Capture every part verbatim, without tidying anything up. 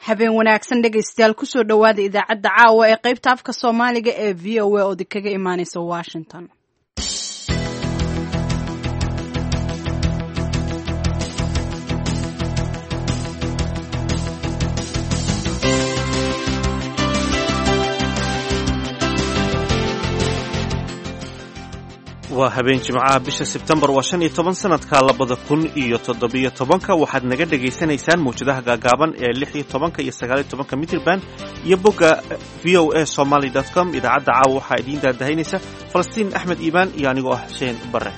habeen wanaagsan dhegaystayaal kusoo dhawaada idaacadda caawa ee qaybta afka Soomaaliga ee V O A oo kaga imaanaysa Washington. waa habeen jimcaha bisha Sebtembar waa shan iyo toban sanadka labada kun iyo toddobiyo tobanka waxaad naga dhageysanaysaan mawjadaha gaagaaban ee lix iyo tobanka iyo sagaal iyo tobanka mitirban iyo bogga v o a somali dot com idaacadda caawa waxaa idiin daadahaynaysa Falastiin Axmed Iibaan iyo anigoo ah Xuseen Barre.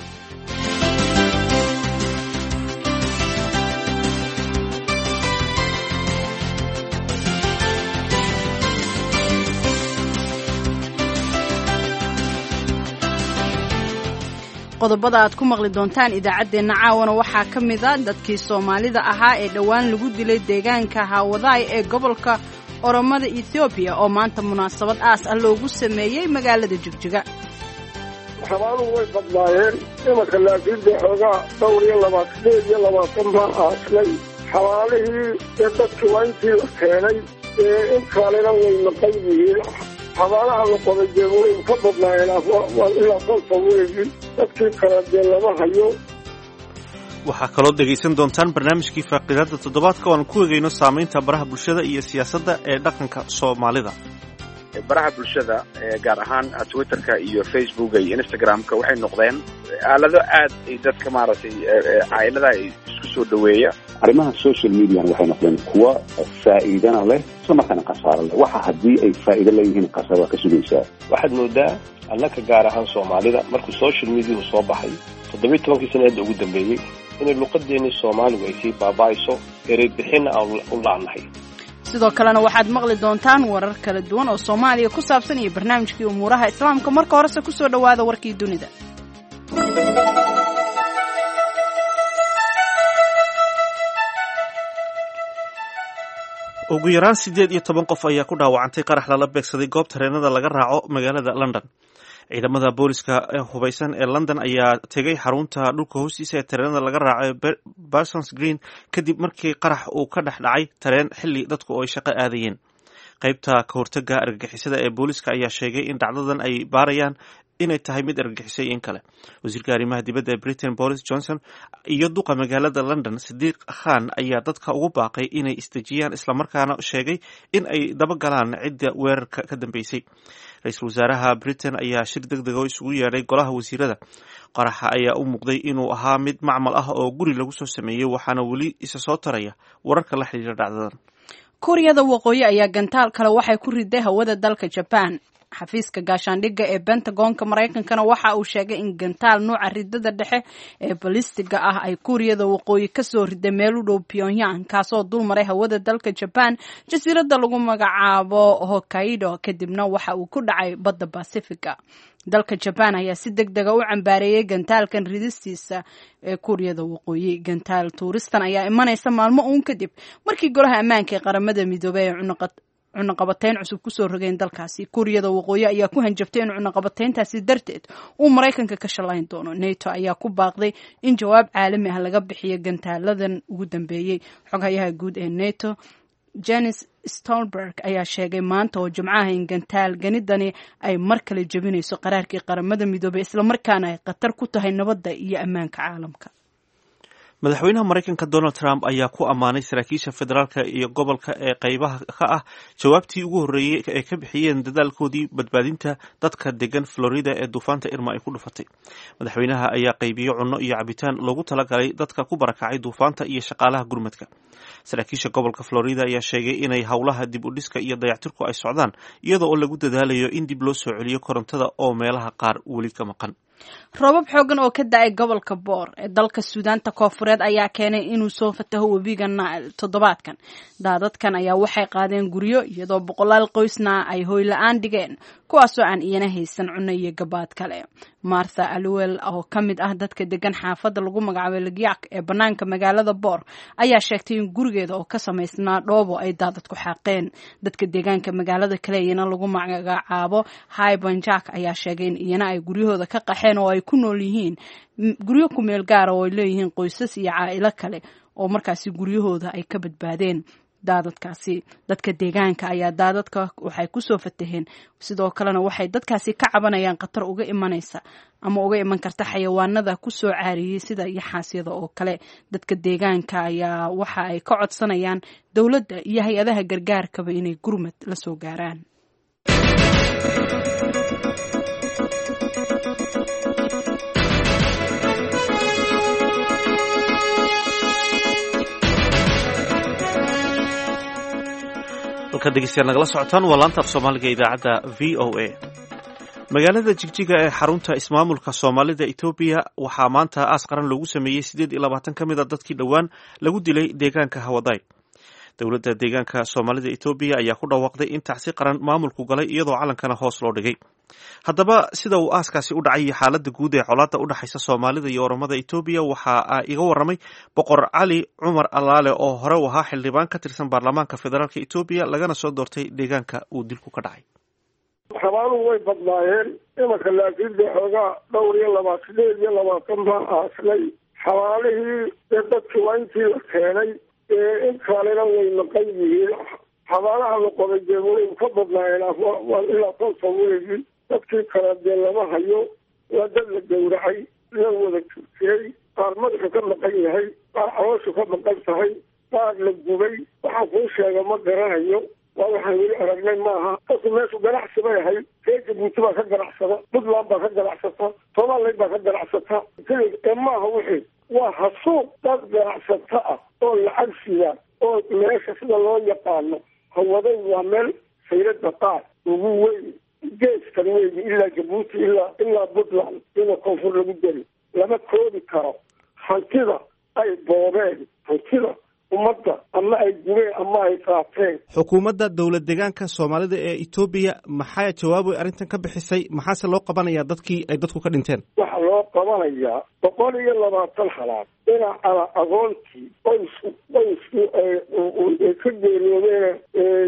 qodobada aad ku maqli doontaan idaacadeena caawana waxaa ka mid ah dadkii Soomaalida ahaa ee dhawaan lagu dilay deegaanka Hawadaay ee gobolka Oromada Ethiopia oo maanta munaasabad aas ah loogu sameeyay magaalada Jigjiga. xabaaluhu way badnaayeen imanka laakiin xoogaa dhowr iyo labaatan iyo labaatan baa aaslay xabaalihii ee dadkii waa intii la keenay ee in kalena way maqan yihiin xabaalaha la qoday jeemoyin ka badnaayeen ilaa kolka weegi dadkii kala dee lama hayo. waxaa kaloo dhegaysan doontaan barnaamijkii faaqiidada toddobaadka oo aan ku eegayno saamaynta baraha bulshada iyo siyaasadda ee dhaqanka Soomaalida. baraha bulshada gaar ahaan Twitterka iyo Facebooka iyo Instagramka waxay noqdeen aalado aad ay dadka maaragtay caylada ay isku soo dhaweeya. arrimaha social media waxay noqdeen kuwa faa'iidana leh isla markaana khasaaro leh. waxa haddii ay faa'iido leeyihiin khasaaro ka sugaysaa. waxaad moodaa annaka gaar ahaan Soomaalida markuu social media soo baxay toddoba iyo tobankii sanaad ugu dambeeyay in luqadeena Soomaaligu ay sii baaba'ayso erey bixin aan u laanahay. sidoo kalena waxaad maqli doontaan warar kala duwan oo Soomaaliya ku saabsan iyo barnaamijkii umuuraha islaamka. marka horese ku soo dhawaada warkii dunida. ugu yaraan siddeed iyo toban qof ayaa ku dhaawacantay qarax lala beegsaday goob tareenada laga raaco magaalada London. ciidamada booliska ee hubeysan ee London ayaa tegay xarunta dhulka hoostiisa ee tareenada laga raaco ee Parsons Green kadib markii qarax uu ka dhex dhacay tareen xilli dadku ay shaqo aadayeen. qaybta ka hortagga argagixisada ee booliska ayaa sheegay in dhacdadan ay baarayaan inay tahay mid argagixisay in kale. wasiirka arrimaha dibadda ee Britain Boris Johnson iyo duqa magaalada London Sadiq Khan ayaa dadka ugu baaqay inay isdejiyaan isla markaana sheegay in ay daba galaan cidda weerarka ka dambeysay. ra-iisul wasaaraha Britain ayaa shir degdeg ah isugu yeedhay golaha wasiirada. qaraxa ayaa u muuqday inuu ahaa mid macmal ah oo guri lagu soo sameeyay waxaana weli isa soo taraya wararka la xiriira dhacdadan. Kuuriyada Waqooyi ayaa gantaal kale waxay ku riday hawada dalka Japan. xafiiska gaashaandhigga ee Pentagonka Mareykankana waxa uu sheegay in gantaal nooca ridada dhexe ee balistiga ah ay Kuuriyada Waqooyi ka soo riday meel u dhow Pyongyang kaasoo dul maray hawada dalka Japan jasiiradda lagu magacaabo Hokkaido kadibna waxa uu ku dhacay badda Pacifica. dalka Japan ayaa si degdeg ah u cambaareeyay gantaalkan ridistiisa ee Kuuriyada Waqooyi. gantaal tuuristan ayaa imanaysa maalmo uun kadib markii golaha ammaanka ee qaramada midoobay ay cunaqad cunaqabateyn cusub ku soo rogeen dalkaasi. Kuuriyada Waqooyi ayaa ku hanjabtay in cunaqabateyntaasi darteed uu Mareykanka ka shalayn doono. NATO ayaa ku baaqday in jawaab caalami ah laga bixiyo gantaaladan ugu dambeeyay. xogayaha guud ee NATO Jens Stoltenberg ayaa sheegay maanta oo Jimcaha in gantaal ganidani ay mar kale jabinayso qaraarkii qaramada midoobay isla markaana ay khatar ku tahay nabadda iyo ammaanka caalamka. madaxweynaha Mareykanka Donald Trump ayaa ku amaanay saraakiisha federaalka iyo gobolka ee qaybaha ka ah jawaabtii ugu horreeyay ee ka bixiyeen dadaalkoodii badbaadinta dadka degan Florida ee duufaanta Irma ay ku dhufatay. madaxweynaha ayaa qaybiyo cunno iyo cabitaan loogu talagalay dadka ku barakacay duufaanta iyo shaqaalaha gurmadka. saraakiisha gobolka Florida ayaa sheegay inay howlaha dib u dhiska iyo dayactirku ay socdaan iyadoo oo lagu dadaalayo in dib loo soo celiyo korontada oo meelaha qaar weli ka maqan. roobab xoogan oo ka da'ay gobolka Boor ee dalka Suudaanta Koonfureed ayaa keenay inuu soo fataho webiga Nile toddobaadkan. daadadkan ayaa waxay qaadeen guryo iyadoo boqolaal qoysna ay hoy la'aan dhigeen kuwaasoo aan iyana haysan cunno iyo gabaad kale. Martha Alwell oo ka mid ah dadka degan xaafadda lagu magacaabo Lagyak ee banaanka magaalada Boor ayaa sheegtay in gurigeeda oo ka samaysnaa dhoobo ay daadad ku xaaqeen. dadka deegaanka magaalada kale iyana lagu magacaabo Highbanjak ayaa sheegay in iyana ay guryahooda ka qaxeen oo ay ku nool yihiin guryo ku meel gaar oo ay leeyihiin qoysas iyo caa'ilo kale oo markaasi guryahooda ay ka badbaadeen. daadadkaasi. Dadka deegaanka ayaa daadadka waxay kusoo fataheen, sidoo kalena waxay dadkaasi ka cabanayaan khatar uga imanaysa ama uga iman karta xayawaanada kusoo caariyey sida yaxaasyada oo kale. Dadka deegaanka ayaa waxa ay ka codsanayaan dowladda iyo hay-adaha gargaarkaba inay gurmad la soo gaaraan. halka dhegeystayaal nagala socotaan waa laanta af soomaaliga idaacadda v o a. magaalada jigjiga ee xarunta ismaamulka soomaalida Itoobiya waxaa maanta aas qaran loogu sameeyey sideed iyo labaatan ka mid a dadkii dhowaan lagu dilay deegaanka Hawaday. dowladda deegaanka soomaalida Itoobiya ayaa ku dhawaaqday in tacsi qaran maamulku galay iyadoo calankana hoos loo dhigay. haddaba sida uu aaskaasi u dhacay xaaladda guud ee colaadda u dhaxaysa Soomaalida iyo Oromada Itoobiya waxaa iga waramay Boqor Cali Cumar Allaale oo hore u ahaa xildhibaan ka tirsan baarlamaanka federaalka Itoobiya lagana soo doortay deegaanka uu dilku ka dhacay. xabaaluhu way badnaayeen imanka laakiin dee xoogaa dhowr iyo laba sideed iyo labaatan baa aaslay. xabaalihii dee dadkii waa intii la keenay in kalena way maqan yihiin. xabaalaha la qoday dee way ka badnaayeen ilaa konton weegi. dadkii kale dee lama hayo, waa dad la gowracay, la wada jirtiyey, qaar madaxu ka maqan yahay, qaar calooshu ka maqan tahay, qaar la gubay. waxaan kuu sheega ma garanayo, waa waxaan weli aragnay maaha. dadku meeshu ganacsi bay ahayd, reer Jabuuti baa ka ganacsada, Puntland baa ka ganacsata, Somaliland baa ka ganacsata. ee maaha wixii waa hasuuq dad ganacsata ah oo lacag sida oo meesha sida loo yaqaano Hawaday waa meel sayrada qaar ugu weyn geeskan weyn ilaa Jabuuti ilaa ilaa Puntland iyadoo koonfur lagu deri lama koobi karo. hantida ay boobeen, hantida ummadda ama ay gubeen ama ay qaateen. xukuumadda dowlad deegaanka Soomaalida ee Itoobiya maxay jawaab ay arrintan ka bixisay? maxaase loo qabanayaa dadkii ay dadku ka dhinteen? waxa loo qabanayaa boqol iyo labaatan halaad dhinaca agoontii qoysku qoysku ay ka geeriyoodeen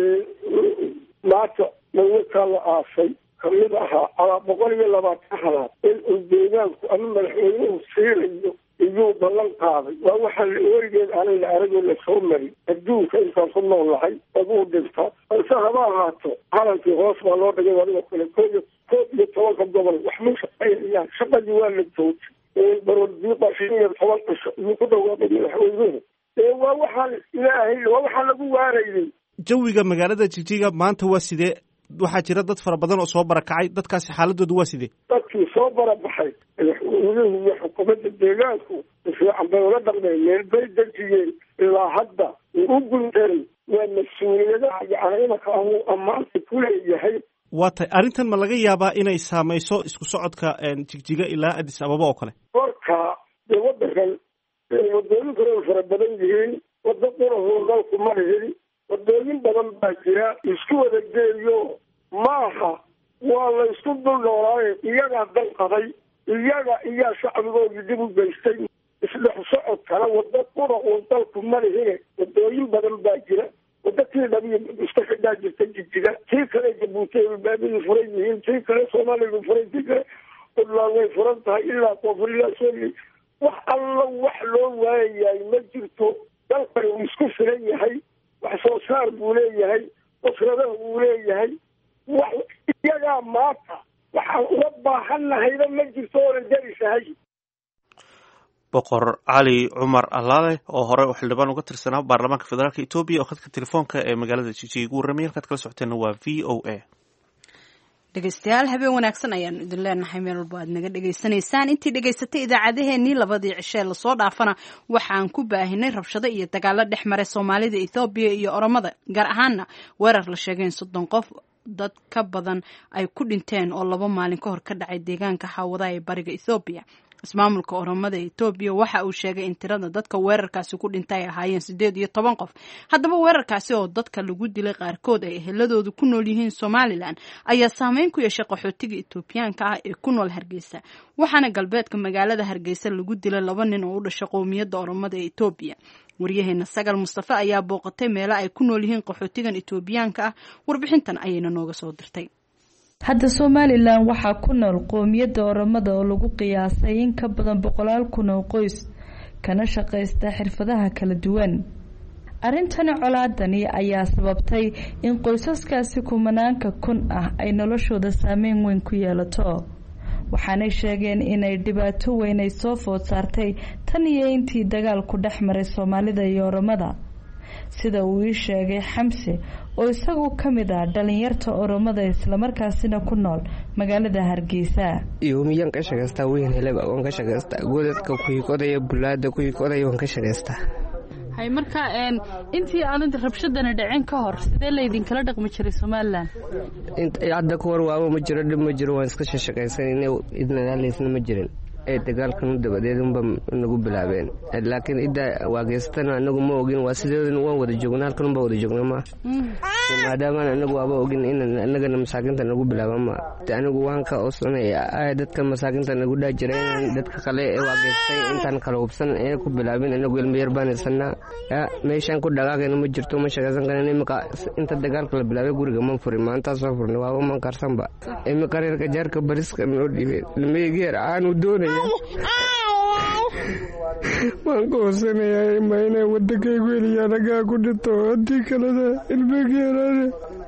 maanta mawlidkaa la aasay kamid ahaa alaa boqol iyo labaatan halaad in uu deegaanku ama madaxweynuhu siinayo iyuu ballan qaaday. waa waxaa weligeed aanay la aragoo lasoo marin adduunka intaan ku nool lahay aduu dhinta. balse haba ahaato calankii hoos baa loo dhigay adigoo kale koob iyo koob iyo tobanka gobol wax ma shaqaynayaan. shaqadii waa la joojay. baroodiiqa shan iyo toban cisho iyuu ku dhawaaqay madaxweynuhu. waa waxaan ilaahay waa waxaa lagu waarayay. jawiga magaalada Jigjiga maanta waa sidee? waxaa jira dad fara badan oo soo barakacay. dadkaasi xaaladoodu waa sidee? dadkii soo barabaxay madaxweynuhu iyo xukuumadda deegaanku fiican bay ula dhaqmeen, meel bay dejiyeen. ilaa hadda u guntaray waa mas-uuliyadaha yacni imanka uu ammaanta ku leeyahay. waa tahay arrintan ma laga yaabaa inay saamayso isku socodka Jigjiga ilaa Addis Ababa oo kale? korka dee waddankan wadooyin kale way fara badan yihiin. waddo qurahoo dalku ma lihin. wadooyin badan baa jira isku wada geeyo maaha. waa la isku dul noolaaye iyagaa dal qaday, iyaga iyaa shacbigoodii dib u geystay. isdhex socodkana waddo qura oo dalku ma lihine wadooyin badan baa jira. waddo tii dhabiyo iska xidhaa jirta Jigjiga, tii kale Jabuuti ay baabadii furan yihiin, tii kale Soomaaliya furan, tii kale Puntland way furan tahay ilaa koonfur ilaa Soomaaliya. wax alla wax loo waayayaay ma jirto. dalkani uu isku filan yahay, wax soo saar buu leeyahay, usradaha buu leeyahay. wax iyagaa maanta waxaan uga baahannahayba ma jirto oonan jarisahay. boqor Cali Cumar Allaale oo hore u xildhibaan uga tirsanaa baarlamaanka federaalka Itoobiya oo khadka telefoonka ee magaalada Jigjiga ugu warramay. halkaad kala socoteen waa V O A. dhegeystayaal habeen wanaagsan ayaan idin leenahay meel walba aad naga dhegaysanaysaan. intii dhegaysatay idaacadeheennii labadii cishe lasoo dhaafana waxaan ku baahinay rabshado iyo dagaalo dhex maray Soomaalida Itoobiya iyo Oromada, gaar ahaana weerar la sheegay in soddon qof dad ka badan ay ku dhinteen oo laba maalin ka hor ka dhacay deegaanka Hawaday ee bariga Itoobiya. ismaamulka Oromada Itoobiya waxa uu sheegay in tirada dadka weerarkaasi ku dhintay ay ahaayeen sideed iyo toban qof. haddaba weerarkaasi oo dadka lagu dilay qaarkood ay eheladoodu ku nool yihiin Somaliland ayaa saameyn ku yeeshay qaxootiga Itoobiyaanka ah ee ku nool Hargeysa. waxaana galbeedka magaalada Hargeysa lagu dilay laba nin oo u dhashay qowmiyadda Oromada ee Itoobiya. waryaheena Sagal Mustafa ayaa booqatay meelo ay ku nool yihiin qaxootigan Itoobiyaanka ah. warbixintan ayayna nooga soo dirtay. hadda Somaliland waxaa ku nool qowmiyadda Oromada oo lagu qiyaasay in ka badan boqolaal kun oo qoys kana shaqeysta xirfadaha kala duwan. arrintani colaadani ayaa sababtay in qoysaskaasi kumanaanka kun ah ay noloshooda saameyn weyn ku yeelato waxaanay sheegeen inay dhibaato weyn ay soo food saartay tan iyo intii dagaalku dhex maray Soomaalida iyo Oromada sida uu ii sheegay Xamse oo isagu ka mid ah dhalinyarta Oromada isla markaasina ku nool magaalada Hargeysa yoomiyan ka shaqeysta weyn helaba oo ka shaqeysta godadka ku yiqodayo bulaada ku yiqodayo ka shaqeysta hay marka een intii aanad rabshadana dhaceen ka hor sidee la idin kala dhaqmi jiray Soomaaliland inta hadda ka war waa ma jiro dhib ma jiro waan iska shaqeysanay idna leesna ma jirin ee dagaalkan dabadeed unba nagu bilaabeen laakiin ida waageystan anagu ma ogin waa sideedan waan wada joognaa halkan ba wada joognaa ma maadaama anagu waaba ogin in anaga masaakinta nagu bilaabaan ma anagu waan ka oosnay ay dadka masaakinta nagu dhaajireen dadka kale ee waageystay intaan kala hubsan ee ku bilaabeen anagu ilmeer baan isna meeshan ku dhagaagayna ma jirto ma shaqaysan karnaa imika inta dagaalka la bilaabay guriga ma furin maanta soo furnay waa ma karsan ba imika reerka jaarka bariska noo dhibay ilmeegeer aanu doonay waan goosanayaa ma inay waddankaygu heliya anagaa ku dhinto haddii kaleda ilmegeerane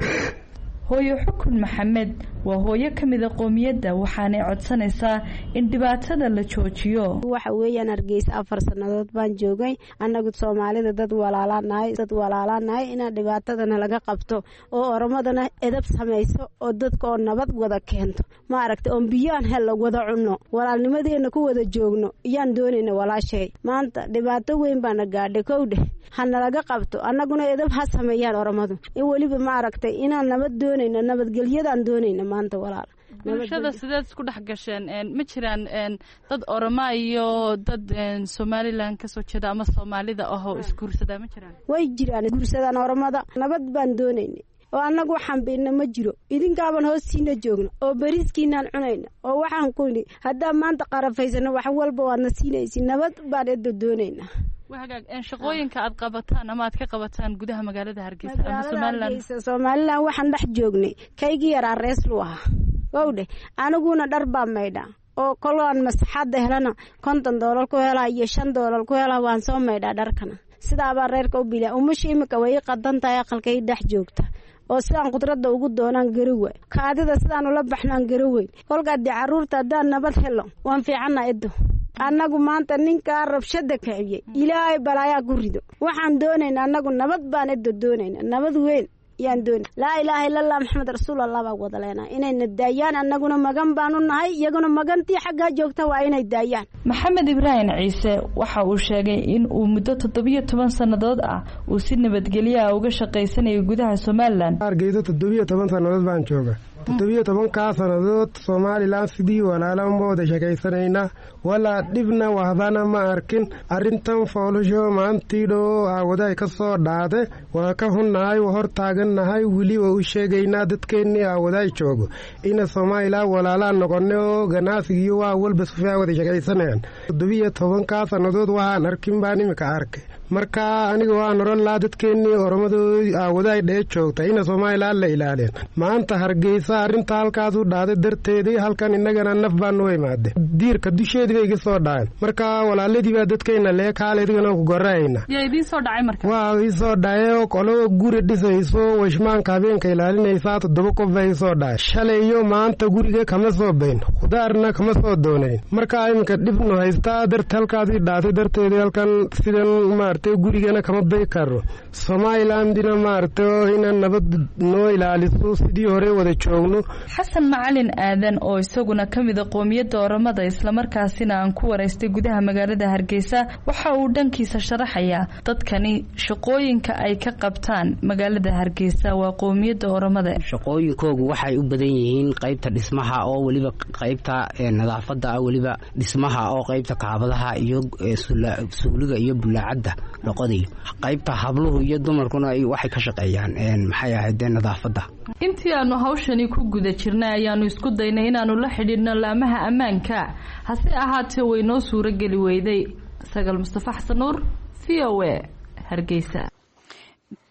hooyo xukun maxamed waa hooyo ka mid ah qoomiyadda waxaanay codsanaysaa in dhibaatada la joojiyo waxa weeyaan Hargeysa afar sanadood baan joogay anagu Soomaalida dad walaalaanahay dad walaalaanahay in dhibaatadana laga qabto oo Oromadana edab sameeyso oo dadka oo nabad wada keento ma aragtay oo biyaan hel wada cunno walaalnimadeena ku wada joogno iyaan doonayna walaashay maanta dhibaato weyn baan gaadhay kowde hana laga qabto anaguna edab ha sameeyaan Oromadu in waliba ma aragtay inaan nabad doonayna nabadgelyadaan doonayna maanta walaal bulshada sideed isku dhex gasheen een ma jiraan een dad Oromo iyo dad een Somaliland ka soo jeeda ama Soomaalida oo iskuursada ma jiraan way jiraan iskuursadaan Oromada nabad baan doonaynaa oo anagu waxaan beena ma jiro idinkaaban hoostiina joogno oo bariiskiinaan cunayna oo waxaan ku yiri hadda maanta qarafaysana wax walba waa nasiinaysi nabad baan eedo doonayna waxaag in shaqooyinka aad qabataan ama aad ka qabataan gudaha magaalada Hargeysa ama Somaliland Somaliland waxaan dhex joognay kaygi yar arees lu ah wawde anaguna dhar baa meydha oo koloon masaxada helana konton doolar ku helaa iyo shan doolar ku helaa waan soo meydha dharkana sidaa baa reerka u bilaa umash imika way qadantahay aqalkay dhex joogta oo sidaan qudrada ugu doonaan garowe kaadida sidaan ula baxnaan garowe kolka caruurta hadaan nabad helo waan fiicana edo anagu maanta ninka rabshada kaciyay ilaahay balaayaa ku rido waxaan doonaynaa anagu nabad baan edo doonaynaa nabad weyn yaan doon laa ilaaha illa allah maxamed rasuulullah baa wada leena inay nadaayaan anaguna magan baan u nahay iyaguna magantii xagga joogta waa inay daayaan maxamed ibraahim ciise waxa uu sheegay in uu muddo toddobiyo toban sanadood ah uu si nabadgelyo ah uga shaqeysanayo gudaha Somaliland Hargeysa toddobiyo toban sanadood baan jooga toddobiyo toban ka sanadood Somaliland sidii walaalaan wada shaqeysanayna wala dibna wahdana ma arkin arintan foolasho maantiido awaday ka soo dhaade waa ka hunnaay hor taagannahay wili oo sheegayna dadkeenni awaday joogo ina Somaliland walaalaan noqono ganacsiga waa walba sufaa wada shaqeysanayaan toddobiyo toban ka sanadood waxaan arkin baan imika arkay marka aniga waan nolol la dadkeenni Oromadu awaday dhee joogta ina Somaliland la ilaalin maanta Hargeysa arinta halkaas u dhaaday darteedii halkan inagana naf baan u imaade diirka dusheedii bay soo dhacay marka walaaladii baa dadkeena lee kaaleedina ku goraayna yaa idin soo dhacay marka waa ii soo dhacay qolo guri dhisayso washmaanka habeenka ilaalinaysa toddoba qof bay soo dhacay shalay iyo maanta guriga kama soo bayn khudaarna kama soo doonayn marka imika dhibno haysta darteed halkaas dhaaday darteedii halkan sidan maartay gurigana kama bay karo Somalilandina maartay in nabad noo ilaaliso sidii hore wada joogno xasan macalin aadan oo isaguna kamid ah qoomiyadda Oromada isla markaasina aan ku wareystay gudaha magaalada Hargeysa waxa uu dhankiisa sharaxaya dadkani shaqooyinka ay ka qabtaan magaalada Hargeysa waa qoomiyadda Oromada shaqooyinkoodu waxay u badan yihiin qaybta dhismaha oo waliba qaybta nadaafada waliba dhismaha oo qaybta kaabadaha iyo suuliga iyo bulaacada noqoday qaybta habluhu iyo dumarkuna ay waxay ka shaqeeyaan maxay ahayd nadaafada intii aanu hawshani ku guda jirnay ayaanu isku daynay inaanu la xidhiidhno laamaha ammaanka hase ahaatee way noo suura geli weyday Sagal Mustafa Xasan Nuur V O A Hargeysa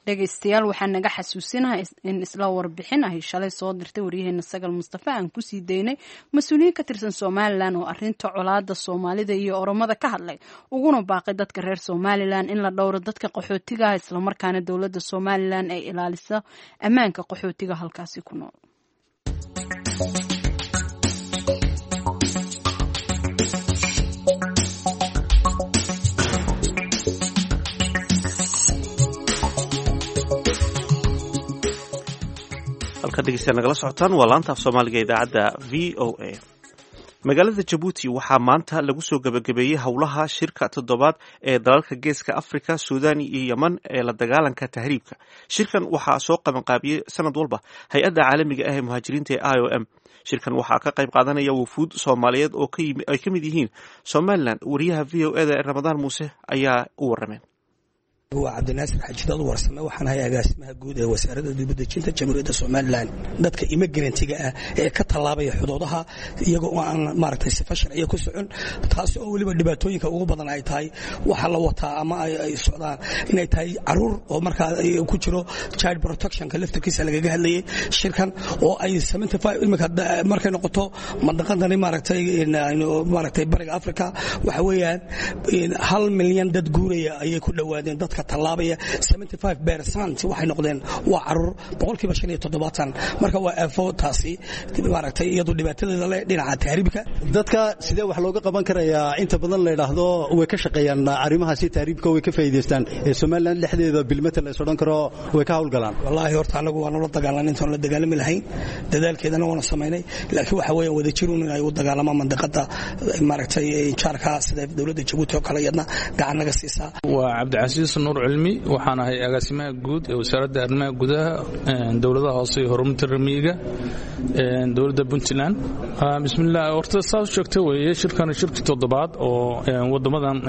dhegaystayaal waxaa naga xasuusinahay in isla warbixin ahy shalay soo dirtay waryaheena sagal mustafa aan kusii daynay mas-uuliyiin ka tirsan somalilan oo arinta colaada soomaalida iyo oromada ka hadlay uguna baaqay dadka reer somalilan in la dhowro dadka qaxootiga ah islamarkaana dowladda somalilan ay ilaaliso ammaanka qaxootiga halkaasi ku nool. halka dhegeystayaal nagala socotaan waa laanta af soomaaliga idaacadda v o a. magaalada jabuuti waxaa maanta lagu soo gebagabeeyey howlaha shirka toddobaad ee dalalka geeska afrika, suudaan iyo yeman ee la dagaalanka tahriibka. shirkan waxaa soo qabanqaabiyey sanad walba hay-adda caalamiga ah ee muhaajiriinta ee i o m. shirkan waxaa ka qayb qaadanaya wufuud soomaaliyeed oo ay ka mid yihiin somalilan. wariyaha v o eda ee ramadaan muuse ayaa u warameen. waa cabdinaasir xajidood warsame waxaan ahay agaasimaha guud ee wasaaradda dibadejinta jamhuuriyadda somalilan. dadka immigrantga ah ee ka tallaabaya xuduudaha iyagoo aan maaragtay sifa sharciya ku socon, taasi oo weliba dhibaatooyinka ugu badan ay tahay waxa la wataa ama ay socdaan inay tahay caruur oo markaa ku jiro child protectionka laftarkiisa lagaga hadlayay shirkan oo ay imika markay noqoto mandaqadani maaragtay maaragtay bariga africa waxa weeyaan hal milyan dad guuraya ayay ku dhowaadeen. dadka tallaabaya seventy-five percent waxay noqdeen waa caruur boqolkiiba shan iyo toddobaatan. marka waa aafo taasi maaragtay iyadoo dhibaatadeeda leh dhinaca tahriibka. dadka sidee wax looga qaban karayaa inta badan la yidhaahdo way ka shaqeeyaan arrimahaasi tahriibka way ka faa'iidaystaan ee somaliland dhexdeeda bilmata la isodhan karo way ka howlgalaan. wallaahi horta anagu waan ula dagaalanay intaan la dagaalami lahayn dadaalkeedana waana samaynay, laakiin waxa weeyaan wadajirun in ay u dagaalamaan mandaqada maaragtay jaarka sida dowladda Jabuuti oo kale yadna gacan naga siisaa. waa cabdicasiis nuur cilmi, waxaan ahay agaasimaha guud ee wasaaradda arrimaha gudaha dowladaha hoose iyo horumarinta ramiyiga dowladda puntland. bismillaah, horta saas sheegtay weeye shirkan shirkii toddobaad oo wadamadan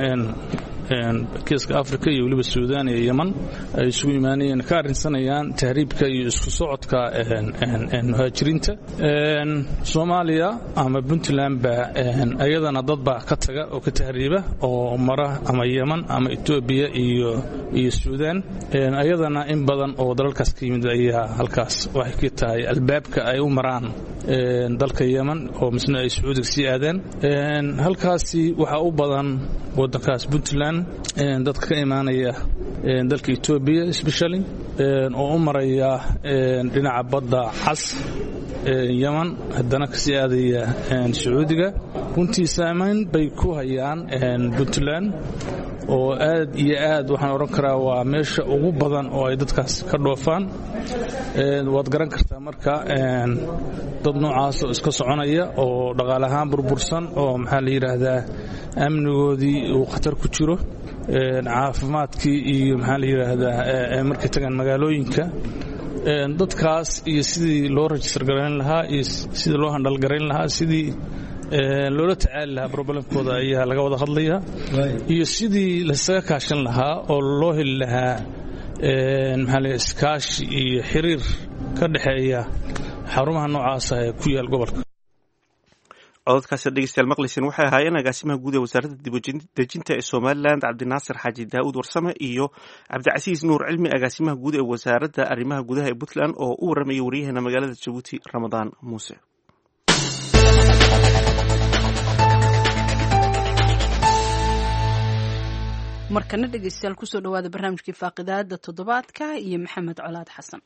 geeska afrika iyo weliba suudaan iyo yeman ay isugu imaanayeen ka arrinsanayaan tahriibka iyo isku socodka muhaajiriinta. soomaaliya ama puntland ba ayadana dad baa ka taga oo ka tahriiba oo mara ama yeman ama etoobiya iyo iyo suudaan. ayadana in badan oo dalalkaas ka yimid ayaa halkaas waxay ka tahay albaabka ay u maraan dalka yeman oo misna ay sacuudiga sii aadeen. halkaasi waxaa u badan wadankaas puntland dadka ka imaanaya dalka Ethiopia especially oo u maraya dhinaca badda cas Yemen haddana ka sii aadaya Sacuudiga. runtii saameyn bay ku hayaan Puntland oo aad iyo aad waxaan oran karaa waa meesha ugu badan oo ay dadkaas ka dhoofaan. waad garan kartaa marka dad noocaas oo iska soconaya oo dhaqaale ahaan burbursan oo maxaa la yiraahdaa amnigoodii uu khatar ku jiro, caafimaadkii iyo maxaa la yiraahdaa markay tagaan magaalooyinka dadkaas iyo sidii loo register garayn lahaa iyo sidii loo handal garayn lahaa sidii loola tacaali lahaa problemkooda ayaa laga wada hadlayaa iyo sidii lasaga kaashan lahaa oo loo heli lahaa maxaa la iskaashi iyo xiriir ka dhexeeya xarumaha noocaas ah ee ku yaal gobolka. codadkaasi dhegeystayaal maqleysin waxay ahaayeen agaasimaha guud ee wasaaradda dibadejinta ee somaliland cabdinaasir xaaji daa'uud warsame iyo cabdicasiis nuur cilmi agaasimaha guud ee wasaaradda arrimaha gudaha ee puntland oo u warramaya waryaheena magaalada jabuuti ramadaan muuse. markana dhegeystayaal kusoo dhawaada barnaamijkii faaqidaada toddobaadka iyo maxamed colaad xasan.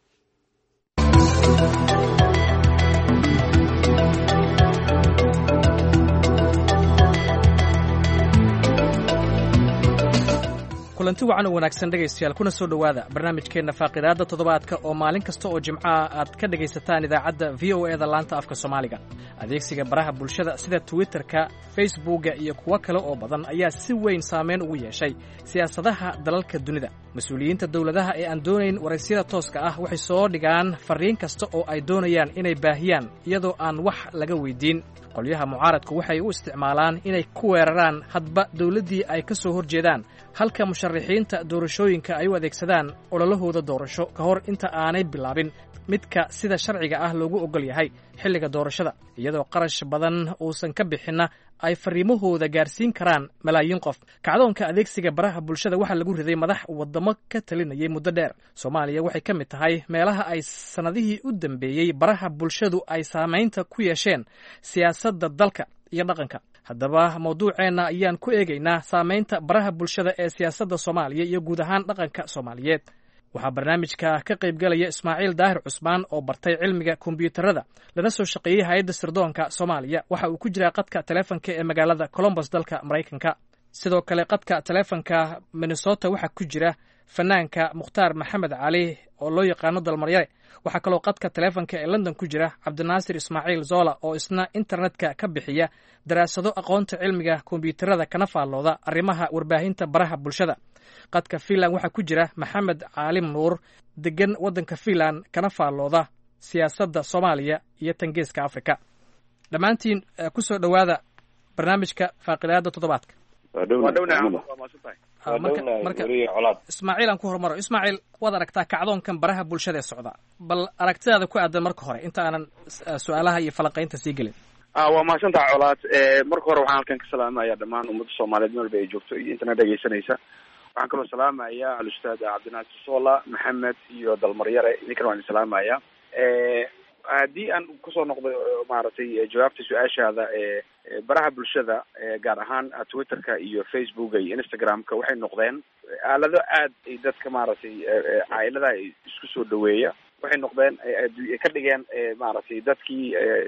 kulanti wacan oo wanaagsan dhegaystayaal kuna soo dhowaada barnaamijkeenna faaqidaadda toddobaadka oo maalin kasta oo jimcaha aad ka dhegaysataan idaacadda v o eda laanta afka soomaaliga. adeegsiga baraha bulshada sida twitterka, facebooka iyo kuwo kale oo badan ayaa si weyn saameyn ugu yeeshay siyaasadaha dalalka dunida. mas-uuliyiinta dowladaha ee aan doonayn waraysyada tooska ah waxay soo dhigaan farriin kasta oo ay doonayaan inay baahiyaan iyadoo aan wax laga weydiin. qolyaha mucaaradku waxay u isticmaalaan inay ku weeraraan hadba dowladdii ay ka soo hor jeedaan, halka musharaxiinta doorashooyinka ay u adeegsadaan ololahooda doorasho ka hor inta aanay bilaabin midka sida sharciga ah loogu oggol yahay xilliga doorashada, iyadoo qarash badan uusan ka bixinna ay fariimahooda gaarsiin karaan malaayiin qof. Kacdoonka adeegsiga baraha bulshada waxaa lagu riday madax wadamo ka talinayay muddo dheer. Soomaaliya waxay ka mid tahay meelaha ay sanadihii u dambeeyey baraha bulshadu ay saamaynta ku yeesheen siyaasadda dalka iyo dhaqanka. Haddaba mawduuceena ayaan ku eegaynaa saamaynta baraha bulshada ee siyaasadda Soomaaliya iyo guud ahaan dhaqanka Soomaaliyeed. waxaa barnaamijka ka qayb galaya Ismaaciil Daahir Cusmaan oo bartay cilmiga kombiyuutarada lana soo shaqeeyay hay'adda sirdoonka Soomaaliya. Waxa uu ku jiraa qadka taleefanka ee magaalada Columbus dalka Mareykanka. Sidoo kale qadka taleefanka Minnesota waxaa ku jira fanaanka Mukhtaar Maxamed Cali oo loo yaqaano Dalmaryare. waxaa kaloo qadka taleefanka ee London ku jira Cabdinaasir Ismaaciil Zola oo isna internetka ka bixiya daraasado aqoonta cilmiga kombiyuutarada kana faallooda arrimaha warbaahinta baraha bulshada. qadka Finland waxaa ku jira Maxamed Caalim Nuur degan waddanka Finland kana faallooda siyaasadda Soomaaliya iyo Tangeeska Afrika. dhammaantiin ku soo dhowaada barnaamijka faaqidaada toddobaadka. Ismaaciil aan ku hormaro. Ismaaciil, waad aragtaa kacdoonkan baraha bulshada ee socda, bal aragtidaada ku aadan marka hore inta aanan su-aalaha iyo falanqaynta sii gelin. waa mahadsantaha colaad. marka hore waxaan halkan ka salaamaya dhammaan ummadda Soomaaliyeed meel walba ay joogto iyo intana dhegaysanaysa. waxaan kaloo salaamaya al-ustaad Cabdinaasir Zola, Maxamed iyo Dalmaryare, idinkana waan salaamaya. haddii aan kusoo noqdo maaragtay jawaabta su-aashaada ee baraha bulshada gaar ahaan Twitterka iyo Facebooka iyo Instagramka waxay noqdeen aalado aad ay dadka maaragtay caa'ilada isku soo dhaweeya. waxay noqdeen ka dhigeen maaragtay dadkii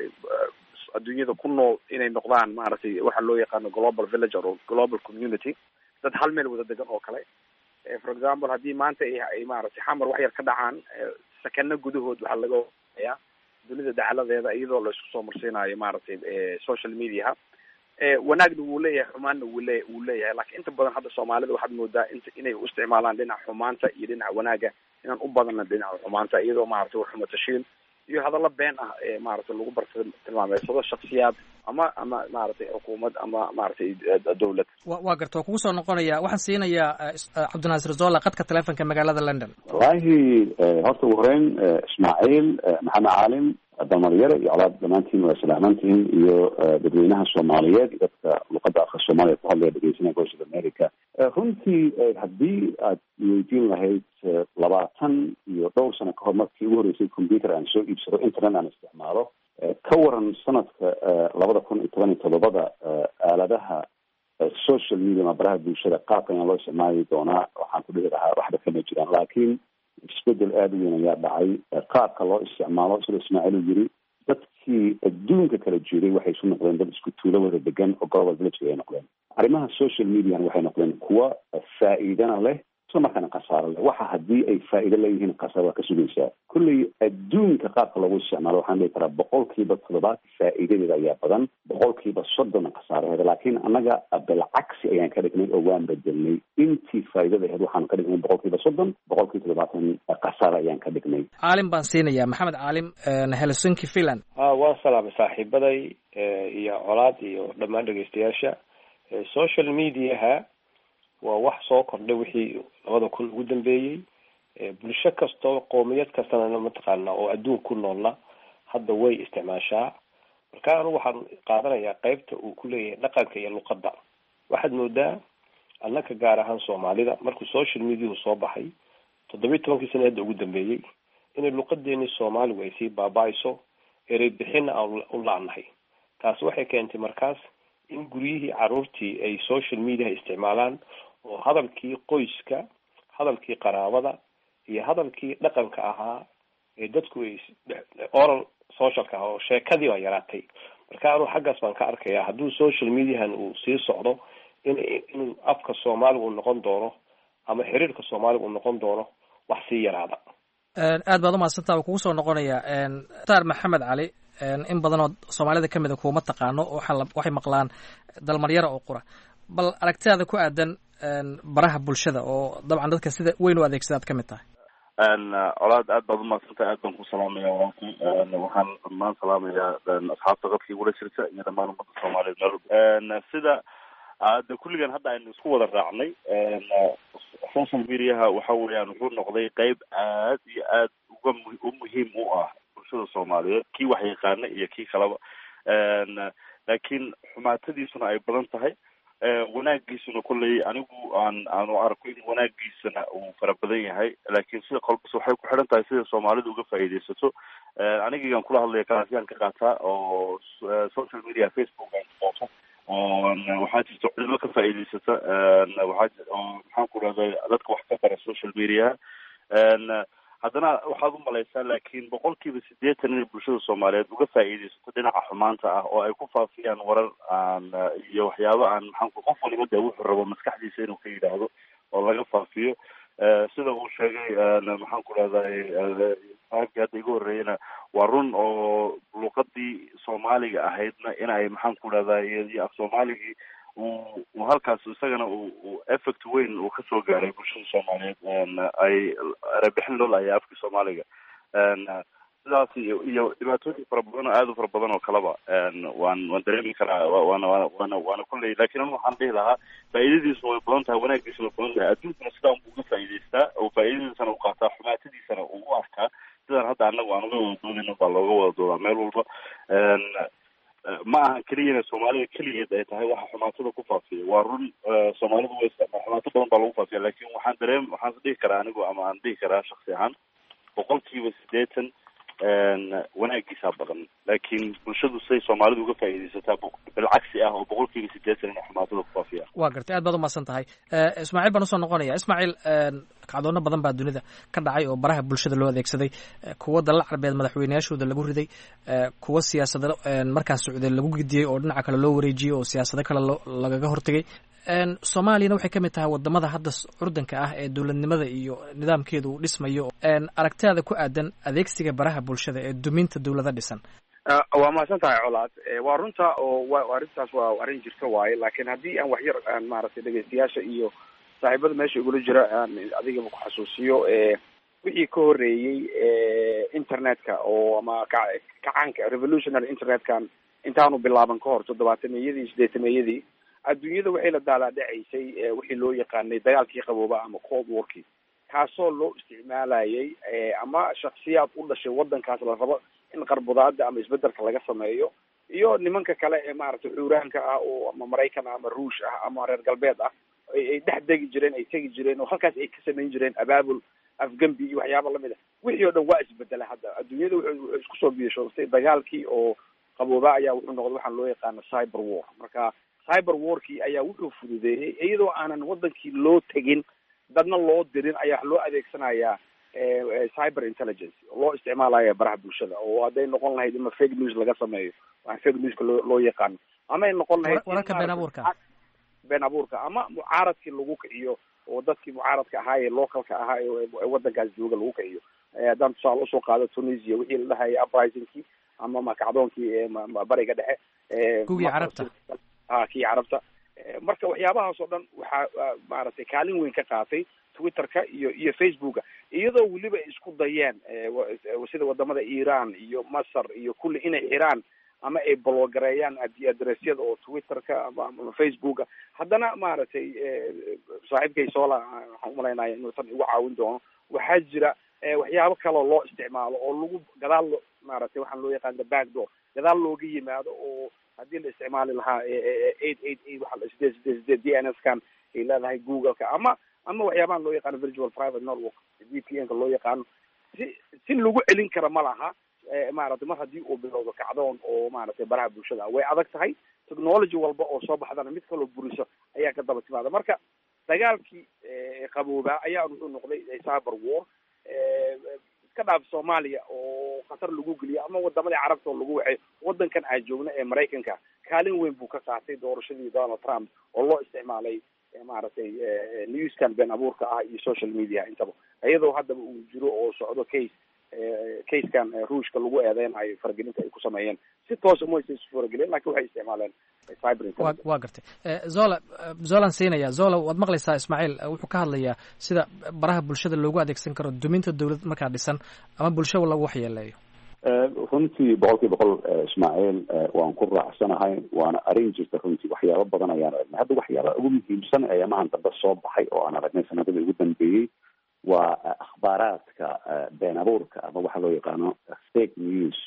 adduunyada ku nool inay noqdaan maaragtay waxa loo yaqaano global village or global community, dad hal meel wada degan oo kale. for example haddii maanta ay maaragtay xamar wax yar ka dhacaan sakano gudahood waxaa laga ya dunida dacaladeeda iyadoo la isku soo marsiinayo maaragtay social media. wanaagna wuu leeyahay, xumaanna wuu lee wuu leeyahay. laakiin inta badan hadda Soomaalida waxaad moodaa int inay u isticmaalaan dhinaca xumaanta iyo dhinaca wanaaga, inaan u badanna dhinaca xumaanta iyadoo maaragtay wax xumatashiin iyo hadallo been ah ee maaragtay lagu barta tilmaameysado shakhsiyaad ama ama maaragtay xukuumad ama maaragtay dawlad. waa garta kugu soo noqonaya. waxaan siinayaa Cabdinaasir Zola qadka taleefanka magaalada London. wallaahi horta ugu horeyn Ismaaciil Maxamed Caalim Dalmaryare iyo colaad dhammaantiin waa salaamantihiin iyo dadweynaha Soomaaliyeed iyo dadka luqadda afka Soomaaliya ku hadlaya dhegeysanaya Voice of America. runtii haddii aad weydiin lahayd labaatan iyo dhowr sano ka hor markii ugu horreysay computer aan soo iibsado internet aan isticmaalo, ka waran sanadka labada kun iyo toban iyo toddobada aaladaha social media ama baraha bulshada qaabkan ayaa loo isticmaali doonaa, waxaan ku dhihi lahaa waxba kama jiraan. laakiin isbedel aada u weyn ayaa dhacay qaabka loo isticmaalo. sida Ismaaciil uu yiri, dadkii adduunka kala jiray waxay isu noqdeen dad isku tuulo wada degan oo global village ay noqdeen. arrimaha social media waxay noqdeen kuwa faa'iidana leh isla markaana khasaaro leh. waxa haddii ay faa'iido leeyihiin khasaaro waa ka sugaysaa. kulley adduunka qaabka lagu isticmaalo waxaan dhihi karaa boqolkiiba toddobaad faa'iidadeeda ayaa badan, boqolkiiba soddon khasaaraheeda. laakiin annaga bilcagsi ayaan ka dhignay oo waan bedelnay. intii faa'iidada ahayd waxaanu ka dhignay boqolkiiba soddon, boqolkiiba toddobaatan khasaaro ayaan ka dhignay. Caalim baan siinayaa. Maxamed Caalim, Helsinki, Finland. ha waan salaamay saaxiibaday iyo colaad iyo dhammaan dhegeystayaasha. social mediaha waa wax soo kordhay wixii labada kun ugu dambeeyey. bulsho kastoo qoomiyad kastana mataqaana oo adduun ku noolna hadda way isticmaashaa. marka anu waxaan qaadanayaa qaybta uu ku leeyahay dhaqanka iyo luqadda. waxaad moodaa annaka gaar ahaan Soomaalida markuu social media soo baxay toddobiyi tobankii sano hadda ugu dambeeyey inay luqadeeni Soomaaligu ay sii baaba'ayso, erey bixin aan u laanahay. taas waxay keentay markaas in guryihii caruurtii ay social media isticmaalaan oo hadalkii qoyska, hadalkii qaraabada iyo hadalkii dhaqanka ahaa ee dadku ay oral socialka oo sheekadii baa yaraatay. marka anu xaggaas baan ka arkayaa hadduu social mediahan uu sii socdo in inuu afka Soomaaliga uu noqon doono ama xiriirka Soomaaliga uu noqon doono wax sii yaraada. aad baad u mahadsantahay. kugu soo noqonaya Mukhtaar Maxamed Cali. in badan oo Soomaalida kamid ah kuma taqaano waxay maqlaan Dalmaryare oo qura. bal aragtidaada ku aadan baraha bulshada oo dabcan dadka sida weyn u adeegsadaad kamid tahay. colaad aad baad u mahadsantahay. aad baan ku salaamaya walaalkii. waxaan dhammaan salaamayaa asxaabta qadkii igula jirta iyo dhammaan ummadda Soomaaliyeed meel sida de kulligan hadda aynu isku wada raacnay. social mediaha waxa weeyaan wuxuu noqday qeyb aad iyo aad uga u muhiim u ah bulshada Soomaaliyeed, kii wax yaqaana iyo kii kaleba. laakiin xumaatadiisuna ay badan tahay wanaagiisuna kolley anigu aan aanu arko in wanaagiisana uu fara badan yahay, laakiin sida kolbas waxay ku xidhan tahay sida soomaalidu uga faa'iidaysato. anigigan kula hadlaya kalaasiyaan ka qaataa oo social media facebook aan qaato oo waxaa jirta cilmo ka faa'iidaysata waxaa oo maxaan ku rahday dadka wax ka bara social media. haddana waxaad u malaysaa laakiin boqolkiiba siddeetan inay bulshada soomaaliyeed uga faa'iidaysato dhinaca xumaanta ah oo ay ku faafiyaan warar aan iyo waxyaabo aan maxaan ku qof waliba dee wuxuu rabo maskaxdiisa inuu ka yidhaahdo oo laga faafiyo. sida uu sheegay maxaan ku rahday saxibkii hadda iga horreeyana waa run oo luqadii soomaaliga ahaydna in ay maxaan ku rahday iyo af soomaaligii uu halkaas isagana uu effect weyn uu kasoo gaaray bulshada soomaaliyeed ay erebixin loo laaya afka soomaaliga. sidaas iyo iyo dhibaatooyin fara badan oo aada u fara badan oo kaleba waan waan dareemi karaa waana waana waana waana kulley laakiin anigu waxaan dhihi lahaa faa'iidadiisu way badan tahay, wanaagiisu way badan tahay. adduunkana sidaan buu uga faa'iidaystaa oo faa'iidadiisana uu qaataa, xumaatadiisana uu u arkaa. sidaan hadda annagu aan uga wada doodayno baa looga wada doodaa meel walba. ma aha keliyana soomaalida keligeed ay tahay waxa xumaatada ku faafiya. waa run soomaalidu way xumaato badan baa lagu faafiya, laakiin waxaan dareem waxaan dhihi karaa anigu ama aan dhihi karaa shaksi ahaan boqolkiiba siddeetan wanaagiisaa badan, laakiin bulshadu say soomaalidu uga faa'iidaysataa bilcagsi ah oo boqolkiiba siddeetan inay xumaatada ku faafiya. waa gartay, aad baad umahadsan tahay. ismaaciil baan usoo noqonaya. ismaaciil, kacdoono badan baa dunida ka dhacay oo baraha bulshada loo adeegsaday. kuwa dalal carbeed madaxweyneyaashooda lagu riday, kuwa siyaasado markaas socday lagu gidiyey oo dhinaca kale loo wareejiyey oo siyaasado kale lagaga hortegay. soomaaliyana waxay ka mid tahay wadamada hadda curdanka ah ee dowladnimada iyo nidaamkeedu uu dhismayo. aragtidaada ku aadan adeegsiga baraha bulshada ee duminta dowlada dhisan. waa mahadsan tahay colaad. waa runta oo wa arrintaas waa arrin jirta waaye, laakiin haddii aan waxyar aan maaragtay dhegeystayaasha iyo saaxiibada meesha igula jira aan adigaba ku xasuusiyo wixii ka horreeyey internetka oo ama kacaanka revolutionary internetkan intaanu bilaaban ka hor toddobaatameyadii siddeetameeyadii adduunyada waxay la daalaadhacaysay wixii loo yaqaanay dagaalkii qabooba ama cold warkii, kaasoo loo isticmaalayay ama shaksiyaad u dhashay wadankaas la rabo in qarbudaada ama isbedelka laga sameeyo, iyo nimanka kale ee maaragtay xuuraanka ah oo ama maraykan ama ruush ah ama reer galbeed ah ay dhex degi jireen, ay tegi jireen oo halkaas ay ka samayn jireen abaabul afgembi iyo waxyaaba lamid a. wixii oo dhan waa isbedela hadda adduunyada wuxuu isku soo biishoostay dagaalkii oo qabooba ayaa wuxuu noqday waxaan loo yaqaano cyber war. marka cyber warkii ayaa wuxuu fududeeyey iyadoo aanan wadankii loo tegin dadna loo dirin ayaa loo adeegsanayaa cyber intelligence loo isticmaalaya baraha bulshada, oo hadday noqon lahayd ima fake news laga sameeyo waa fake newska loo loo yaqaano, ama ay noqon lahayd wararka been abuurka been abuurka ama mucaaradkii lagu kiciyo oo dadkii mucaaradka ahaa ee localka ahaa ee wadankaas jooga lagu kiciyo. haddaan tusaale usoo qaado Tunisia wixii la dhahayay uprisingkii ama makacdoonkii bariga dhexe kuwii carabta ah kii carabta. marka waxyaabahaas oo dhan waxaa maaragtay kaalin weyn ka qaatay twitterka iyo iyo facebooka, iyadoo weliba ay isku dayeen sida wadamada iran iyo masar iyo kulli inay xiraan ama ay bloggareeyaan adressyada oo twitterka ama facebooka. haddana maaragtay saaxiibkay soola waxaan umalaynaya inuusan igu caawin doono. waxaa jira waxyaabo kaloo loo isticmaalo oo lagu gadaal maaragtay waxaan loo yaqaan the back door gadaal looga yimaado, oo haddii la isticmaali lahaa eight eight eight waxa sideed sideed sideed d n s kan ay leedahay googleka ama ama waxyaabahan loo yaqaano virtual private network v p n ka loo yaqaano, si si lagu celin kara ma laha. maaragtay mar haddii uu bilowdo kacdoon oo maaragtay baraha bulshada way adag tahay. technology walba oo soo baxdana mid kaloo buriso ayaa ka daba timaada. marka dagaalkii qaboobaa ayaa wuxuu noqday cyber war. iska dhaaf Soomaaliya oo khatar lagu geliyo ama wadamadii carabta oo lagu waxay wadankan aan joogno ee Mareykanka kaalin weyn buu ka qaatay doorashadii Donald Trump oo loo isticmaalay maaragtay newskan been abuurka ah iyo social media intaba, iyadoo haddaba uu jiro oo socdo case casekan ruushka lagu eedeynayo faragelinta ay ku sameeyeen. si toos uma aysan isu faragelin laakiin waxay isticmaaleen cyber intelligence. waa gartay. zola zolan siinaya zola waad maqlaysaa. ismaaciil wuxuu ka hadlayaa sida baraha bulshada loogu adeegsan karo duminta dowlad markaa dhisan ama bulsho lagu waxyeeleeyo. runtii boqolkii boqol ismaaciil waan ku raacsanahay, waana arrin jirta runtii waxyaabo badan ayaan aragnay. hadda waxyaabaha ugu muhiimsan ee amahan dambe soo baxay oo aan aragnay sanadadii ugu dambeeyey waa akhbaaraadka been abuurka ama waxa loo yaqaano fake news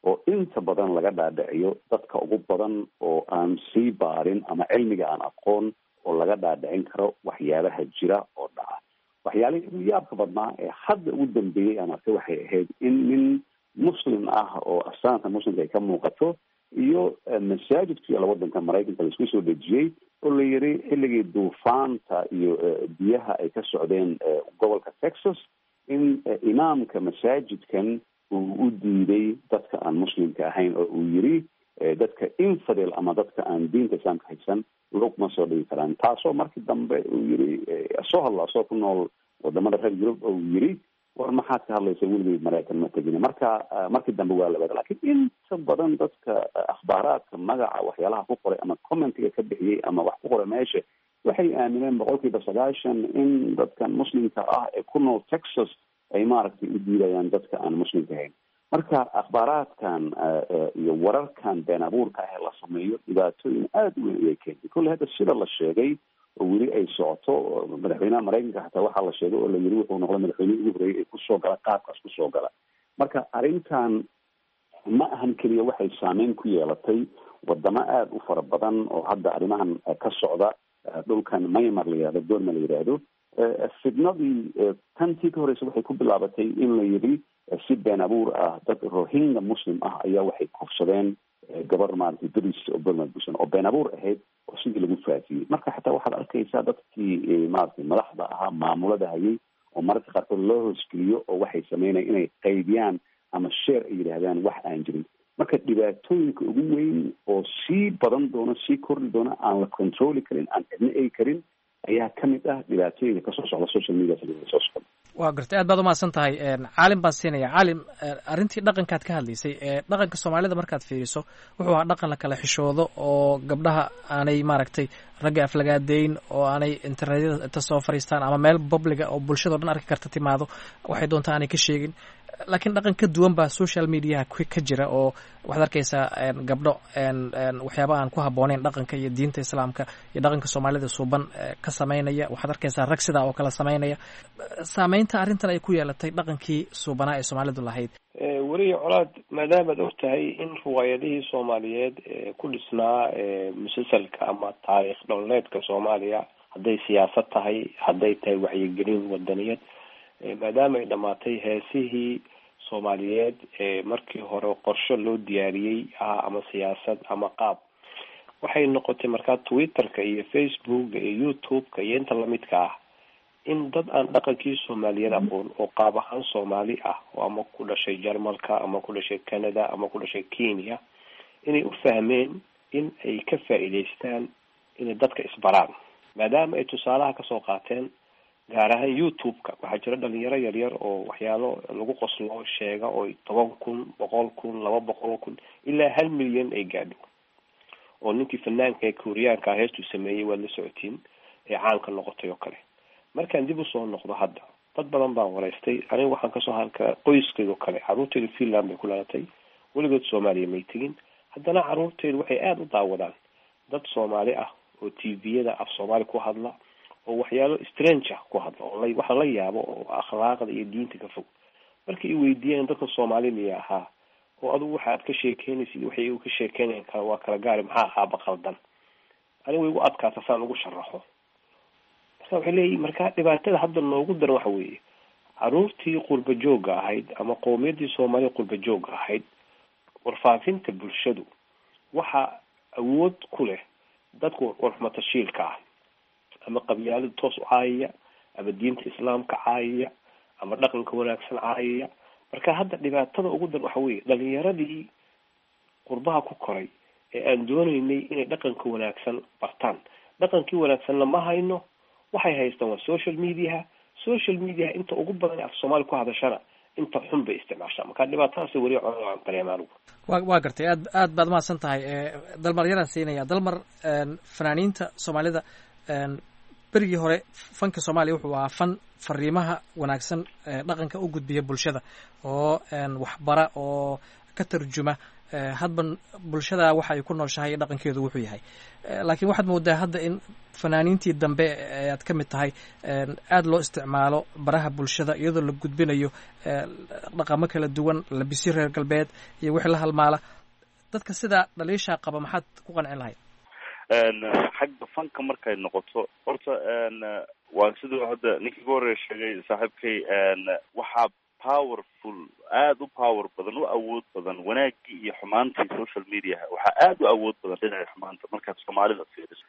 oo inta badan laga dhaadhiciyo dadka ugu badan oo aan sii baarin ama cilmiga aan aqoon oo laga dhaadhicin karo waxyaabaha jira oo dhaca. waxyaalihii ugu yaabka badnaa ee hadda ugu dambeeyey aan arkay waxay ahayd in nin muslim ah oo astaanta muslimka ay ka muuqato iyo masaajidku yaala wadanka maraykanka la isku soo dejiyey oo la yiri xilligii duufaanta iyo biyaha ay ka socdeen gobolka Texas in imaamka masaajidkan uu u diiday dadka aan muslimka ahayn oo uu yiri dadka infidel ama dadka aan diinta islaamka haysan lugma soo dhigi karaan, taasoo markii dambe uu yiri soo hadla soo ku nool wadamada reer Yurub oo yiri war maxaad ka hadlaysa weligay maraykan ma tegin. marka markii dambe waa la wada, laakiin inta badan dadka akhbaaraadka magaca waxyaalaha ku qoray ama commentiga ka bixiyey ama wax ku qoray meesha waxay aamineen boqolkiiba sagaashan in dadkan muslimka ah ee ku nool Texas ay maaragtay u diidayaan dadka aan muslimka ahayn. marka akhbaaraadkan iyo wararkan been abuurka ah ee la sameeyo dhibaatooyin aada u weyn ayay keentay. kolley hadda sida la sheegay oo weli ay socoto madaxweynaha maraykanka hataa waxaa la sheegay oo la yiri wuxuu noqday madaxweynihii ugu horreeyay ee kusoo gala qaabkaas kusoo gala. marka arrintan ma ahan keliya waxay saameyn ku yeelatay wadamo aada u fara badan oo hadda arrimahan ka socda dhulkan Myanmar la yihahdo Burma la yihahdo. fidnadii tantii ka horeysa waxay ku bilaabatay in la yiri si been abuur ah dad Rohingya muslim ah ayaa waxay kufsadeen gabar maaragtay duris oo Burma busan oo been abuur ahayd oo sidii lagu faafiyey. marka xataa waxaad arkaysaa dadkii maaragtay madaxda ahaa maamulada hayay oo mararka qaarkood loo hoosgeliyo oo waxay sameynayaan inay qaybiyaan ama sheer ay yidhaahdaan wax aan jirin. marka dhibaatooyinka ugu weyn oo sii badan doono sii kordhi doona aan la controli karin aan cidna ay karin ayaa ka mid ah dhibaatooyinka kasoo socda social media soo socda. waa gartay, aad baad umahadsan tahay. caalim baan siinaya. caalim, arrintii dhaqankaad ka hadlaysay, dhaqanka soomaalida markaad fiiriso wuxuu ahaa dhaqan la kala xishoodo oo gabdhaha aanay maaragtay ragga aflagaadeyn oo aanay internetyada inta soo fariistaan ama meel publiga oo bulshado dhan arki karta timaado waxay doontaa aanay ka sheegin. laakiin dhaqan ka duwan baa social mediaha ka jira oo waxaad arkaysaa gabdho waxyaaba aan ku habbooneyn dhaqanka iyo diinta islaamka iyo dhaqanka soomaalida suuban ka samaynaya. waxaad arkaysaa rag sidaa oo kale samaynaya. saameynta arrintan ay ku yeelatay dhaqankii suubanaa ee soomaalidu lahayd. weliya colaad, maadaamaad og tahay in riwaayadihii soomaaliyeed ee ku dhisnaa musalsalka ama taariikh dholeedka soomaaliya, hadday siyaasad tahay, hadday tahay wacyigelin wadaniyad, maadaama ay dhamaatay heesihii soomaaliyeed ee markii hore qorsho loo diyaariyey ah ama siyaasad ama qaab, waxay noqotay markaa twitterka iyo facebooka iyo youtube-ka iyo inta lamidka ah in dad aan dhaqankii soomaaliyeed aqoon oo qaab ahaan soomaali ah oo ama ku dhashay Jarmalka ama ku dhashay Canada ama ku dhashay Kenya inay u fahmeen in ay ka faa'iidaystaan inay dadka isbaraan, maadaama ay tusaalaha kasoo qaateen gaar ahaan youtube-ka. waxaa jira dhalinyaro yaryar oo waxyaalo lagu qoslo sheega oo toban kun boqol kun laba boqol kun ilaa hal milyan ay gaadho, oo ninkii fanaanka ee kuuriyaanka ah heestuu sameeyey waad la socotiin ee caanka noqotay oo kale. markaan dib usoo noqdo hadda dad badan baan waraystay. aniga waxaan kasoo halka qoyskayga oo kale carruurteyda Finland bay ku dhalatay, weligood Soomaaliya may tegin. haddana carruurteyda waxay aada u daawadaan dad Soomaali ah oo tviyada af Soomaali ku hadla oo waxyaalo strange ah ku hadla oo waxa la yaabo oo akhlaaqda iyo diinta ka fog. markii ay weydiiyeen dadka Soomaali miya ahaa oo adigu waxaad ka sheekeynaysid waxay u ka sheekeynayaan kala waa kala gaari maxaa ahaaba qaldan, anigu way igu adkaata saan ugu sharaxo. marka waxay leeyihin markaa dhibaatada hadda noogu daran waxa weeye carruurtii qurba joogga ahayd ama qowmiyadii Soomaaliya qurba joogga ahayd, warfaafinta bulshadu waxa awood ku leh dadku warxmatashiilka ah ama qabyaalada toos u caayaya ama diinta islaamka caayaya ama dhaqanka wanaagsan caayaya. marka hadda dhibaatada ugu daran waxa weeye dhalinyaradii qurbaha ku koray ee aan dooneynay inay dhaqanka wanaagsan bartaan, dhaqankii wanaagsanna ma hayno, waxay haystaan waa social mediaha. social mediaha inta ugu badan af Soomaali ku hadashana inta xun bay isticmaashaa. marka dhibaatadaas weli aan dareemaan. waa waa gartay, aad aad baad mahadsan tahay. dalmar yaraan siinaya. dalmar, fanaaniinta Soomaalida berigii hore fanka Soomaaliya wuxuu ahaa fan fariimaha wanaagsan dhaqanka u gudbiya bulshada oo waxbara oo ka tarjuma hadba bulshada waxa ay ku nooshahay iyo dhaqankeedu wuxuu yahay laakiin waxaad moodaa hadda in fanaaniintii dambe aad ka mid tahay aada loo isticmaalo baraha bulshada iyadoo la gudbinayo dhaqamo kala duwan labisyo reer galbeed iyo wixii la halmaala dadka sidaa dhaliishaa qaba maxaad ku qancin lahayd xagga fanka markay noqoto horta waa siduu hadda ninkii ka horeya sheegay saaxiibkay waxaa powerful aada u power badan u awood badan wanaagii iyo xumaantii social mediaha waxaa aada u awood badan dhinaca xumaanta markaad soomaalida fiiriso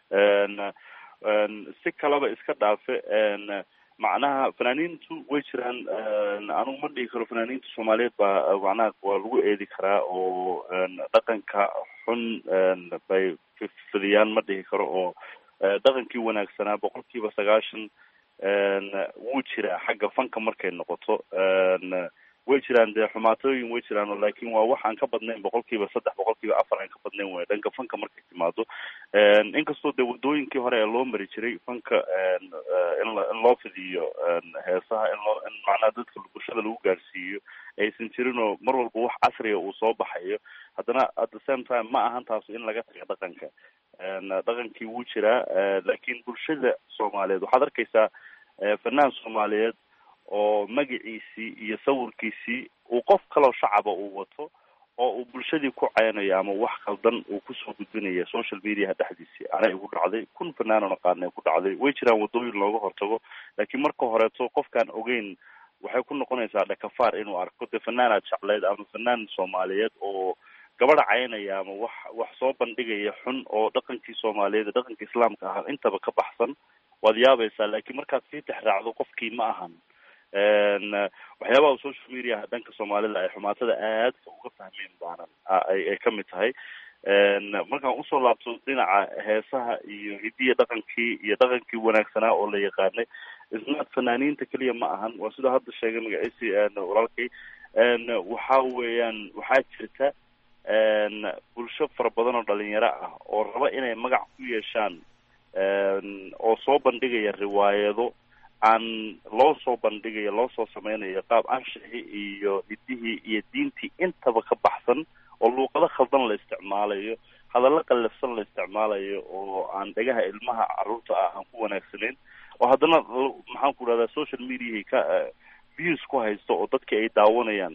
si kaleba iska dhaafe macnaha fanaaniintu way jiraan anugu ma dhihi karo fanaaniinta soomaaliyeed baa macnaha waa lagu eedi karaa oo dhaqanka xun bay fidiyaan ma dhihi karo oo dhaqankii wanaagsanaa boqolkiiba sagaashan wuu jiraa xagga fanka markay noqoto way jiraan dee xumaatooyin way jiraan laakiin waa wax aan ka badnayn boqolkiiba saddex boqolkiiba afar aan ka badnayn way dhanka fanka markay timaado inkastoo dee wadooyinkii hore ee loo mari jiray fanka in in loo fidiyo heesaha in loo in macnaha dadka bulshada lagu gaarsiiyo aysan jirin oo mar walba wax casriga uu soo baxayo haddana at the same time ma ahan taasu in laga taga dhaqanka dhaqankii wuu jiraa laakiin bulshada soomaaliyeed waxaad arkaysaa fanaan soomaaliyeed oo magaciisii iyo sawirkiisii uu qof kaloo shacaba uu wato oo uu bulshadii ku ceynayo ama wax kaldan uu kusoo gudbinaya social mediaha dhexdiisii anay igu dhacday kun fanaanon aqaana ku dhacday way jiraan wadooyin looga hortago laakiin marka horeeto qofkaan ogeyn waxay ku noqonaysaa dhakafaar inuu arko dee fanaanaad jecleyd ama fanaan soomaaliyeed oo gabadha caynaya ama wax wax soo bandhigaya xun oo dhaqankii soomaaliyeed dhaqanka islaamka ah intaba ka baxsan waad yaabaysaa laakiin markaad sii texraacdo qofkii ma ahan waxyaabaha social media dhanka soomaalida ay xumaatada aadka uga fahmeen baanan ay ka mid tahay markaan usoo laabto dhinaca heesaha iyo hidiya dhaqankii iyo dhaqankii wanaagsanaa oo la yaqaanay isnaad fanaaniinta keliya ma ahan waa sidoo hadda sheegay magaciisi walaalkay waxa weeyaan waxaa jirta bulsho fara badan oo dhalinyaro ah oo raba inay magac ku yeeshaan oo soo bandhigaya riwaayado aan loo soo bandhigayo loo soo sameynayo qaab anshixi iyo hidihii iyo diintii intaba ka baxsan oo luuqado khaldan la isticmaalayo hadallo qallafsan la isticmaalayo oo aan dhagaha ilmaha carruurta ah aan ku wanaagsanayn oo haddana maxaan ku dhahdaa social mediahi ka views ku haysto oo dadka ay daawanayaan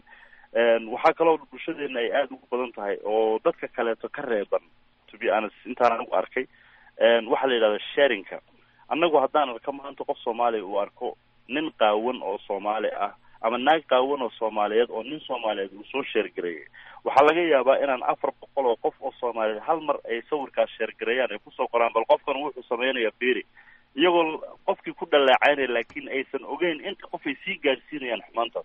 waxaa kaloo bulshadeena ay aada ugu badan tahay oo dadka kaleeto ka reeban to be honest intaan anigu arkay waxaa la yidhahda sharinka annagu haddaan arka maanta qof soomaaliya uu arko nin qaawan oo soomaali ah ama naag qaawan oo soomaaliyeed oo nin soomaaliyeed uu soo sheergareeyay waxaa laga yaabaa inaan afar boqol oo qof oo soomaaliyeed hal mar ay sawirkaas sheergareeyaan ay kusoo qoraan bal qofkan wuxuu sameynaya beri iyagoo qofkii ku dhaleecaynaya laakiin aysan ogeyn inta qof ay sii gaadhsiinayaan xumaantaas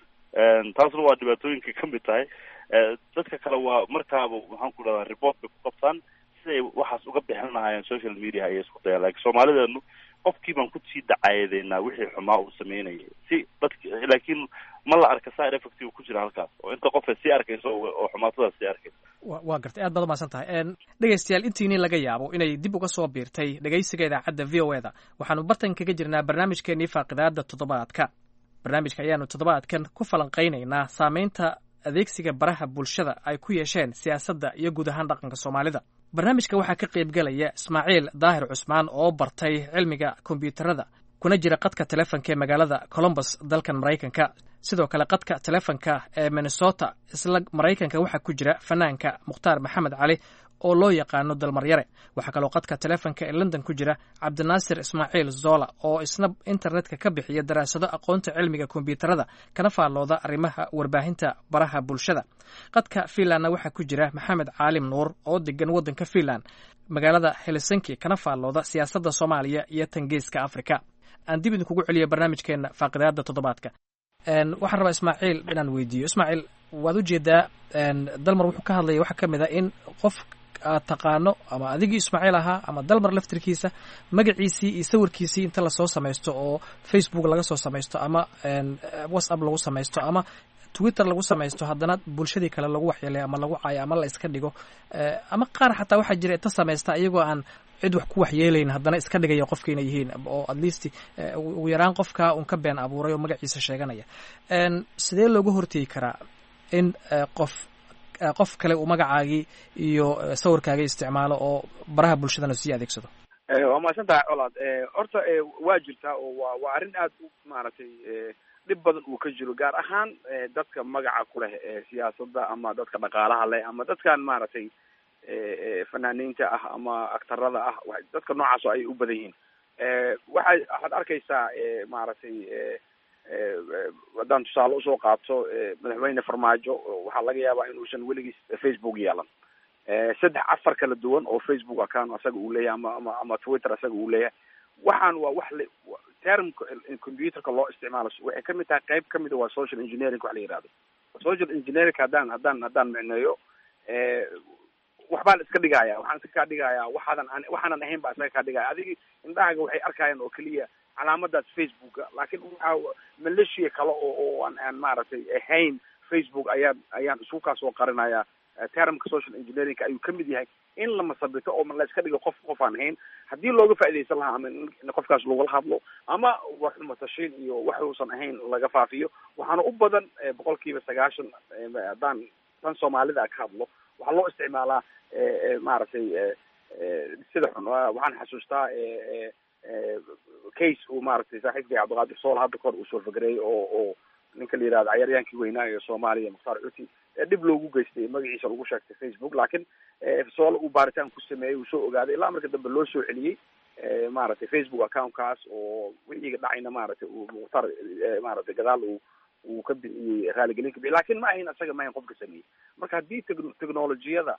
taasna waa dhibaatooyinka ka mid tahay dadka kale waa markaaba maxaan ku dhahdaa report bay ku qabtaan siday waxaas uga bixin lahaayeen social media ayay isku dayaan laakiin soomaalideenu qofkii baan kusii dacaayadeynaa wixii xumaa uu sameynayay si dadki laakiin ma la arka side effect uu ku jira halkaas oo inta qof ay sii arkayso oo xumaatadaas sii arkayso waa gartay aad baad umahadsan tahay dhegaystayaal intiini laga yaabo inay dib uga soo biirtay dhegaysiga idaacadda v o e da waxaanu bartan kaga jirnaa barnaamijkeenii faaqidaada toddobaadka barnaamijka ayaanu toddobaadkan ku falanqaynaynaa saameynta adeegsiga baraha bulshada ay ku yeesheen siyaasadda iyo guud ahaan dhaqanka soomaalida barnaamijka waxaa ka qaybgelaya ismaaciil daahir cusmaan oo bartay cilmiga kombiyuutarada kuna jira qadka telefonka ee magaalada colombus dalkan maraykanka sidoo kale qadka telefonka ee minnesota isla maraykanka waxaa ku jira fanaanka mukhtaar maxamed cali oo loo yaqaano dalmaryare waxaa kaloo qadka telefonka ee london ku jira cabdinaasir ismaaciil zola oo isna internetka ka bixiya daraasado aqoonta cilmiga kombiyuutarada kana faallooda arrimaha warbaahinta baraha bulshada qadka finlandna waxaa ku jira maxamed caalim nuur oo degan waddanka finland magaalada helsinki kana faallooda siyaasadda soomaaliya iyo tangeeska africa aan dib idinkugu celiyo barnaamijkeena faaqidaada toddobaadka waxaan rabaa ismaaciil inaan weydiiyo ismaaciil waad ujeedaa dalmar wuxuu ka hadlaya waxaa ka mid a in qof aad taqaano ama adigii ismaaciil ahaa ama dalmar laftirkiisa magaciisii iyo sawirkiisii inta lasoo samaysto oo facebook laga soo samaysto ama whatsapp lagu samaysto ama twitter lagu samaysto haddana bulshadii kale lagu waxyeelay ama lagu caayo ama la iska dhigo ama qaar xataa waxaa jira inta samaysta iyagoo aan cid wax ku waxyeelayn haddana iska dhigaya qofka inay yihiin oo at least ugu yaraan qofka un ka been abuuray oo magaciisa sheeganaya sidee looga hortegi karaa in qof qof kale uu magacaagii iyo sawirkaagii isticmaalo oo baraha bulshadana sii adeegsado? waa mahadsan tahay colaad. horta waa jirtaa oo waa waa arrin aad u maaragtay dhib badan uu ka jiro, gaar ahaan dadka magaca ku leh siyaasadda ama dadka dhaqaalaha leh ama dadkan maaragtay fanaaniinta ah ama aktarada ah, dadka noocaas oo ay u badan yihiin. waxay waxaad arkaysaa maaragtay haddaan tusaale usoo qaato madaxweyne farmaajo waxaa laga yaabaa inuusan weligiis Facebook yeelan. saddex afar kala duwan oo Facebook account asaga uu leeyahay ama ama ama Twitter asaga uu leeyahay. waxaan waa wax le termka computerka loo isticmaalo waxay kamid tahay qayb kamid waa social engineering wax la yiraahdo. social engineering haddaan haddaan haddaan micneeyo waxbaa la iska dhigaya, waxaan iska kaa dhigayaa waxaadan waxaanan ahayn baa iska kaa dhigaya. adigi indhahaaga waxay arkayaan oo keliya calaamadaas Facebooka, laakiin waxaa maleeshiya kale oo oo aan aan maaragtay ahayn Facebook ayaan ayaan isku kaasoo qarinaya. termka social engineering ayuu kamid yahay in la masabito oo la iska dhigo qof qof aan ahayn, haddii looga faa'iidaysan lahaa ama in qofkaas lagula hadlo ama wax matashiin iyo wax uusan ahayn laga faafiyo. waxaana u badan boqolkiiba sagaashan haddaan tan Soomaalida ka hadlo waxaa loo isticmaalaa maaragtay sida xun. waxaan xasuustaa case uu maaragtay saaxiibkay Cabdiqaadir Sool hadda kor uu soo fagereeyay oo oo ninka la yirahdo cayaaryaankii weynaa ee Soomaaliya Mukhtaar Cuti dib loogu geystay magaciisa lagu sheegtay Facebook, laakiin Sool uu baaritaan ku sameeyay uu soo ogaaday ilaa marka dambe loo soo celiyey maaragtay Facebook account-kaas oo wixii dhacayna maaragtay uu Mukhtaar maaragtay gadaal uu uu ka bixiyey raaligelin ka bixiyey, laakiin ma ahayn asaga ma ahayn qofka sameeyey. marka haddii technologiyada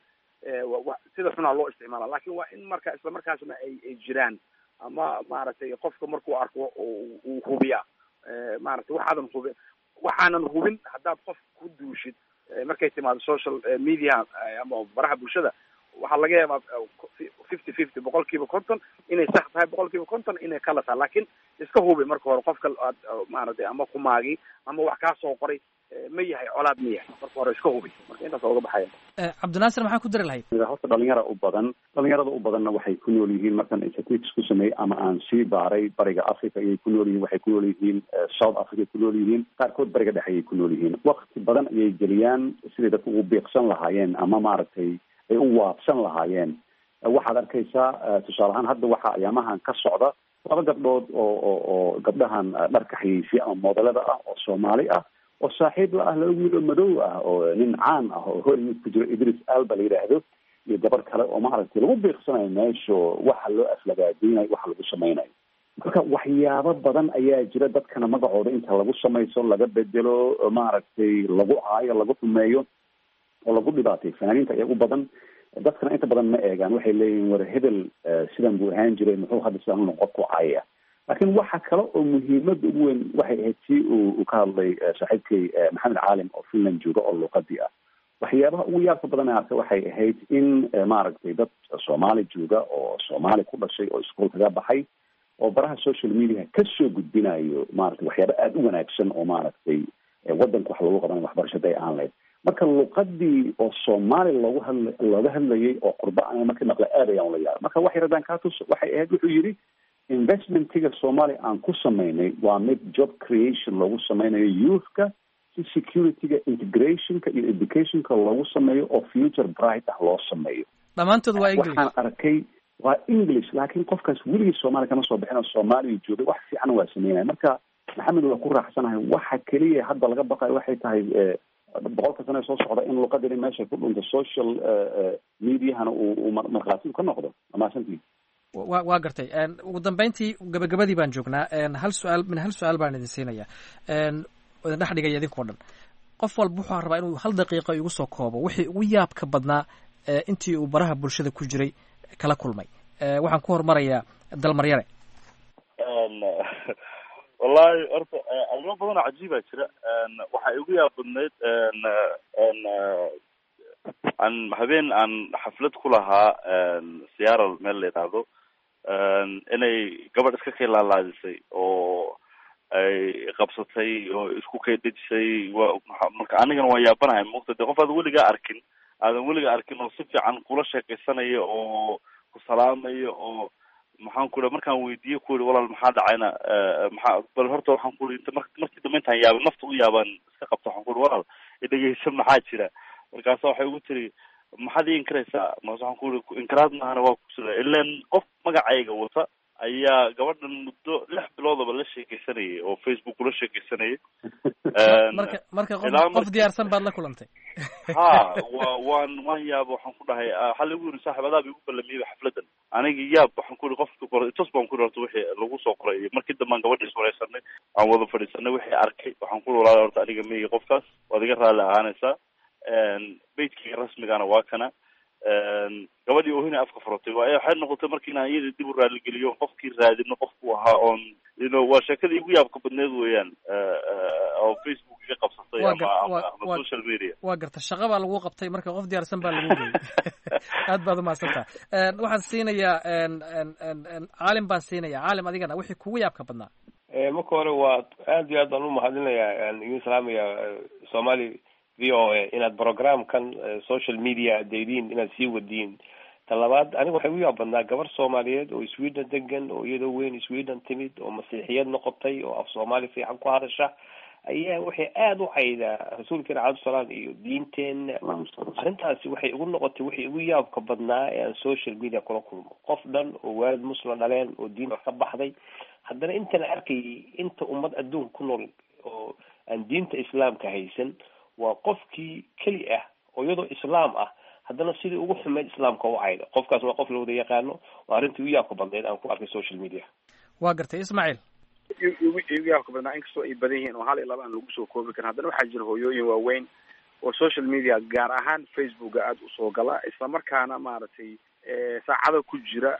sida xunaa loo isticmaala, laakiin waa in marka isla markaasna ay ay jiraan ama maaragtay qofka markuu arko uu hubiya maaragtay waxaadan hubin waxaanan hubin haddaad qof ku duushid markay timaado social media ama baraha bulshada waxaa laga yaabaa fifty fifty boqolkiiba konton inay sax tahay, boqolkiiba konton inay kala tahay. laakiin iska hubi marka hore qofka aad maaragtay ama kumaagi ama wax kaa soo qoray ma yahay colaad ma yahay, marka hore iska hubi. marka intaas oga baxaya. Cabdinaasir maxaa ku dari lahayd? horta dhalinyara u badan dhalinyarada u badanna waxay ku nool yihiin markan statistics ku sameeyey ama aan sii baaray bariga Africa ayay ku nool yihiin, waxay ku nool yihiin South Africa ku nool yihiin, qaarkood bariga dhexe ayay ku nool yihiin. waqti badan ayay geliyaan sidii dadku ugu beeqsan lahaayeen ama maaragtay ay u waabsan lahaayeen. waxaad arkaysaa tusaale ahaan hadda waxaa ayaamahan ka socda laba gabdhood oo oo oo gabdhahan dharka xayeysiya ama modelada ah oo Soomaali ah oo saaxiib la ah laba wiil oo madow ah oo nin caan ah oo Hollywood ku jiro Idris Elba la yiraahdo iyo gabar kale oo maaragtay lagu beeqsanayo meesha waxa loo aflagaadinayo waxa lagu sameynayo. marka waxyaabo badan ayaa jira dadkana magacooda inta lagu samayso laga bedelo maaragtay lagu caayo lagu xumeeyo oo lagu dhibaatay. fanaaniinta ayaa u badan, dadkana inta badan ma eegaan, waxay leeyihiin war hebel sidan buu ahaan jiray muxuu hadda sidan u qofku caaya. laakiin waxa kale oo muhiimada ugu weyn waxay ahayd si uu ka hadlay saaxiibkay Maxamed Caalim oo Finland jooga oo luqadii ah. waxyaabaha ugu yaabka badan ee waxay ahayd in maaragtay dad Soomaali jooga oo Soomaali ku dhashay oo iskuul kaga baxay oo baraha social media ka soo gudbinayo maaragtay waxyaabo aad u wanaagsan oo maaragtay wadanka wax lagu qaban waxbarashada ay aan leedahay. marka luqadii oo Soomaali lagu hadla laga hadlayay oo qurbaan markii maqla aad ayaan la yaab. marka wax yaradan ka tus waxay ahayd wuxuu yiri investmentiga Soomaali aan ku sameynay waa mid job creation lagu sameynayo youthka, si securityga integrationka iyo educationka lagu sameeyo oo future bright ah loo sameeyo. dhamaantood waa English. waxaan arkay waa English, laakiin qofkaas weligii Soomaali kama soo bixin oo Soomaali joogay wax fiican waa sameynay. marka maxamed waa ku raaxsanahay. waxa kaliya hadda laga baqayo waxay tahay boqolka sano soo socda in luqadani meesha ku dhunto social mediahana uu markhaati ka noqdo. amaasantii wa waa gartay. ugu dambeyntii gabagabadii baan joognaa. hal su-aal min hal su-aal baan idin siinaya idin dhex dhigaya idinkoo dhan. qof walba wuxuu rabaa inuu hal daqiiqo igu soo koobo wixii ugu yaabka badnaa intii uu baraha bulshada ku jiray kala kulmay. waxaan ku hormarayaa Dalmaryare. wallahi horta arrimo badan oo cajiib ah jira. waxay ugu yaab badnayd aan habeen aan xaflad ku lahaa Seattle meel la yiraahdo inay gabadh iska khilaalaadisay oo ay qabsatay oo isku kaydisay. marka anigana waan yaabanahay muuqda qof aad weligaa arkin aadan weligaa arkin oo si fiican kula sheekeysanayo oo ku salaamayo oo maxaan ku markaan weydiiyo ku yiri walaal maxaa dhacayna maxaa bal horta waxaan ku yiri markii markii dambe intaan yaabay nafta u yaabaan iska qabto waxaan ku yiri walaal idageysan maxaa jira markaasa waxay ugu tiri maxaad ii inkaraysaa markaas waxaan ku uri inkaraad maahana waa kusida ilan qof magacayga wata ayaa gabadhan muddo lix biloodaba la sheekeysanayay oo Facebook ula sheekeysanayay marka marka qof qof diyaarsan baad la kulantay ha wa waan waan yaab waxaan ku dhahay hal igu yiri saaxiibadaada igu ballamiyay xafladan aniga yaab waxaan ku iri qofka qoray tos baan ku rarto wixii lagu soo qoray markii dambe gabadha is wareysanay aan wada fadhiisanay wixii arkay waxaan ku walaal horta aniga meeyay qofkaas waad iga raali ahaanaysaa een beedkii rasmigaana waa kana een gabadhii oo hina afka furtay waa waxay noqotay markii aan iyada dib u raali geliyo qofkii raadino qofku ahaa on you know waa sheekadii ugu yaabka badneed weeyaan oo Facebook iga qabsatay ama social media waa garta shaqo baa lagu qabtay marka qof diyaarsan baa lagu geeyay aad baad u mahadsantahay een waxaan siinayaa een een caalim baan siinayaa caalim adigana wixii kugu yaabka badnaa ee marka hore waa aad iyo aad baan u mahadinayaa in islaamiga Soomaali v o a inaad programkan social media deydin inaad sii wadiin talabaad aniga waxay u yaabadnaa gabar Soomaaliyeed oo Sweden degan oo iyadoo weyn Sweden timid oo masiixiyad noqotay oo af Soomaali fiican ku hadasha ayaa waxay aad u caydaa rasuulka Rasuul salaam iyo diinteen arrintaasi waxay ugu noqotay waxay ugu yaabka badnaa ee social media kula kulmo qof dhan oo waalid muslim dhaleen oo diinta ka baxday haddana intana arkay inta ummad adduun ku nool oo aan diinta islaamka haysan waa qofkii keli ah oo iyadoo islaam ah haddana sidii ugu xumeyd islaamka u cayda qofkaas waa qof la wada yaqaano waa arrintii ugu yaabka badneed aan ku arkay social media waa gartay Ismaaciil igu yaabka badnaa inkastoo ay badan yihiin oo hal iyo laba aan lagu soo koobi karin haddana waxaa jira hooyooyin waaweyn oo social media gaar ahaan Facebooka aad usoo gala isla markaana maaragtay saacada ku jira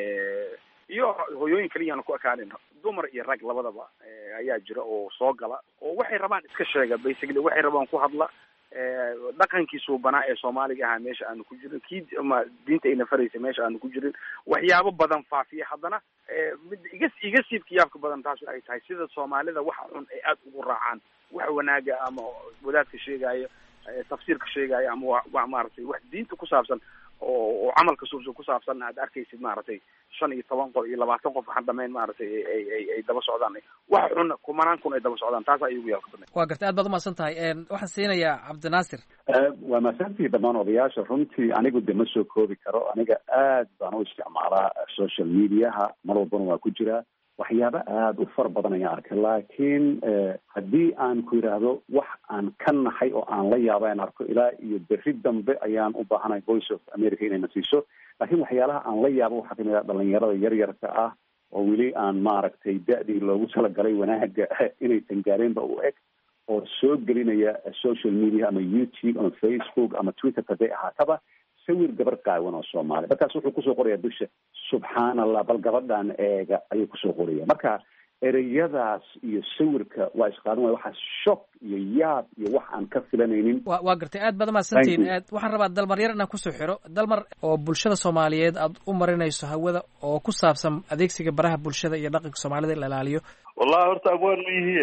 iyo hooyooyin kaliya aan ku akaanin dumar iyo rag labadaba ayaa jira oo soo gala oo waxay rabaan iska sheega basically waxay rabaan ku hadla dhaqankiisu banaa ee Soomaaliga ahaa meesha aanu ku jirin kii ama diinta ay nafaraysa meesha aanu ku jirin waxyaabo badan faafiya haddana mid iga iga siibka yaabka badan taas ay tahay sida Soomaalida waxa xun ay aad ugu raacaan wax wanaaga ama wadaadka sheegaya tafsiirka sheegaya ama wax maaragtay wax diinta ku saabsan oo camalka suubso ku saabsan aad arkaysid maaragtay shan iyo toban qof iyo labaatan qof waxaan dhamayn maaragtay ay ay ay daba socdaan wax xun kumanaan kun ay daba socdaan taas ay ugu yaabka badnay waa gartay aad baad u mahadsan tahay waxaan siinayaa Cabdinaasir waa mahadsantii dhammaan odayaasha runtii anigu de ma soo koobi karo aniga aad baan u isticmaalaa social mediaha mar walbana waa ku jiraa waxyaaba aada u fara badan ayaan arkay laakiin haddii aan ku yidhaahdo wax aan ka naxay oo aan la yaaba aan arko ilaa iyo berri dambe ayaan u baahanahay Voice of America inay na siiso laakiin waxyaalaha aan la yaabo waxaa kamid ah dhalinyarada yaryarka ah oo weli aan maaragtay da-dii loogu talagalay wanaaga inaysan gaareenba u eg oo soo gelinaya social media ama YouTube ama Facebook ama Twitter haday ahaataba sawir gabar qaawan oo Soomaali markaas wuxuu kusoo qorayaa dusha subxaanallah bal gabadhan eega ayuu kusoo qoraya marka ereyadaas iyo sawirka waa isqaadan waay waxaa shock iyo yaab iyo wax aan ka filanaynin wa waa gartay aad baad mahadsantihiin waxaan rabaa dalmar yar inaan kusoo xiro dalmar oo bulshada Soomaaliyeed aad u marinayso hawada oo ku saabsan adeegsiga baraha bulshada iyo dhaqanka Soomaalida in la ilaaliyo wallahi horta awoon mihi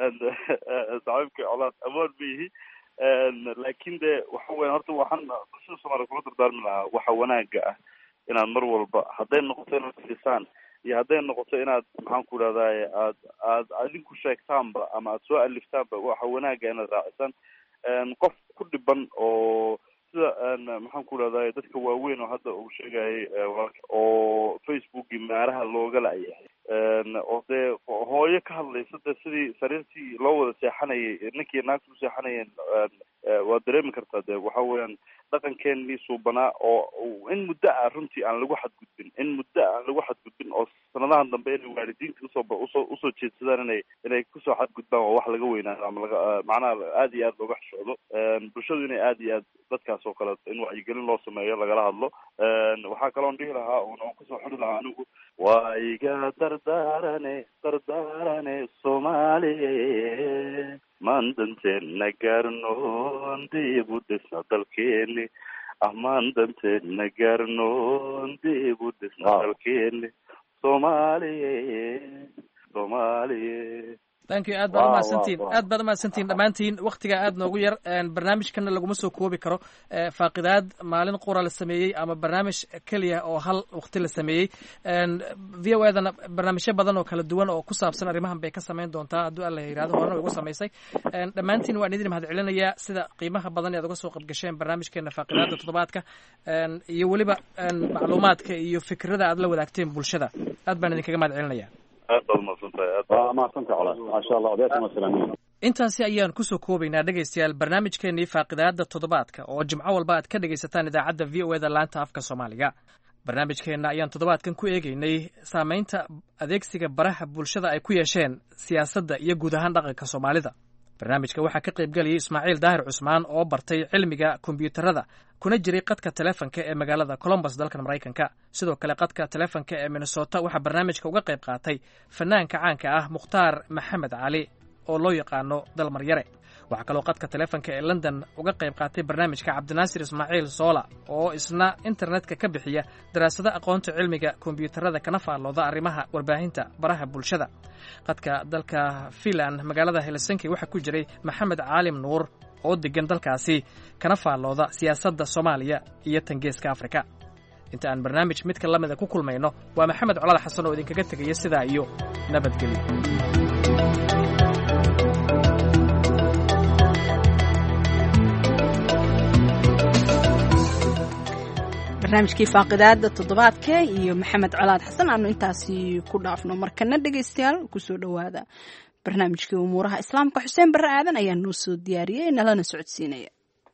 saaxiibka colaad awoon mihi laakiin de waxa weyn horta waxaan bulshada Soomaaliyeed kula dardaarmi lahaa waxa wanaaga ah inaad mar walba hadday noqoto inaad fiisaan iyo hadday noqoto inaad maxaan ku idhahdaye aad aad adinku sheegtaanba ama aad soo aliftaanba waxa wanaaga inaad raacisaan qof ku dhiban oo sida maxaan ku idhahdaye dadka waaweyn oo hadda uu sheegayay oo Facebooki meeraha looga laayahay oo dee hooyo ka hadlaysa de sidii sariirtii loo wada seexanayay ninkii naagta u seexanayeen waa dareemi kartaa de waxa weeyaan dhaqankeenii suubanaa oo in muddo ah runtii aan lagu xadgudbin in muddo aan lagu xadgudbin oo sanadahan dambe inay waalidiinta usoo usoo usoo jeedsadaan inay inay kusoo xadgudbaan waa wax laga weynaado ama laga macnaha aad iyo aad looga xishoodo bulshadu inay aad iyo aad dadkaas oo kale in wacyigelin loo sameeyo lagala hadlo waxaa kaloon dhihi lahaa oon oon kusoo xidhi lahaa anigu waa iga dardaarane dardaarane Soomaaliye maan danteena gaarnoon dib u dhisna dalkeeni amaan danteena gaarnoon dib u dhisna dalkeeni Soomaaliye Soomaaliye thank you aad baad umahadsantiin aad baad umahadsantiin dhammaantiin waktiga aad noogu yar barnaamijkana laguma soo koobi karo faaqidaad maalin qura la sameeyey ama barnaamij keliya oo hal wakti la sameeyey v o edana barnaamijyo badan oo kala duwan oo ku saabsan arrimahan bay ka samayn doontaa hadduu alla yidhahdo horena way ugu samaysay dhammaantiin waan idin mahad celinayaa sida qiimaha badan ead uga soo qaybgasheen barnaamijkeena faaqidaada toddobaadka iyo weliba macluumaadka iyo fikrada aad la wadaagteen bulshada aad baan idinkaga mahad celinaya aad baad umahadsantahay aad baad umahadsantahay colaad maasha allah odayaasha masalamiin intaasi ayaan kusoo koobaynaa dhegaystayaal barnaamijkeenii faaqidaada toddobaadka oo jimco walba aad ka dhegaysataan idaacadda v o eda laanta afka soomaaliga barnaamijkeenna ayaan toddobaadkan ku eegaynay saamaynta adeegsiga baraha bulshada ay ku yeesheen siyaasadda iyo guud ahaan dhaqanka soomaalida barnaamijka waxaa ka qayb galayay ismaaciil daahir cusmaan oo bartay cilmiga kombiyuutarada kuna jiray qadka telefonka ee magaalada colombus dalkan maraykanka sidoo kale qadka telefonka ee minnesota waxaa barnaamijka uga qayb qaatay fanaanka caanka ah mukhtaar maxamed cali oo loo yaqaano dalmaryare waxaa kaloo qadka telefonka ee london uga qayb qaatay barnaamijka cabdinaasir ismaaciil soola oo isna internetka ka bixiya daraasado aqoonta cilmiga kombiyuutarada kana faallooda arrimaha warbaahinta baraha bulshada qadka dalka finland magaalada helsinki waxaa ku jiray maxamed caalim nuur oo degan dalkaasi kana faallooda siyaasadda soomaaliya iyo tangeeska afrika inta aan barnaamij midka lamida ku kulmayno waa maxamed colaad xasan oo idinkaga tegaya sidaa iyo nabadgelyo barnaamijkii faaqidaada toddobaadka iyo maxamed colaad xasan aanu intaasi ku dhaafno markana dhegaystayaal kusoo dhowaada barnaamijkii umuuraha islaamka xuseen barre aadan ayaa noo soo diyaariyey nalana socodsiinaya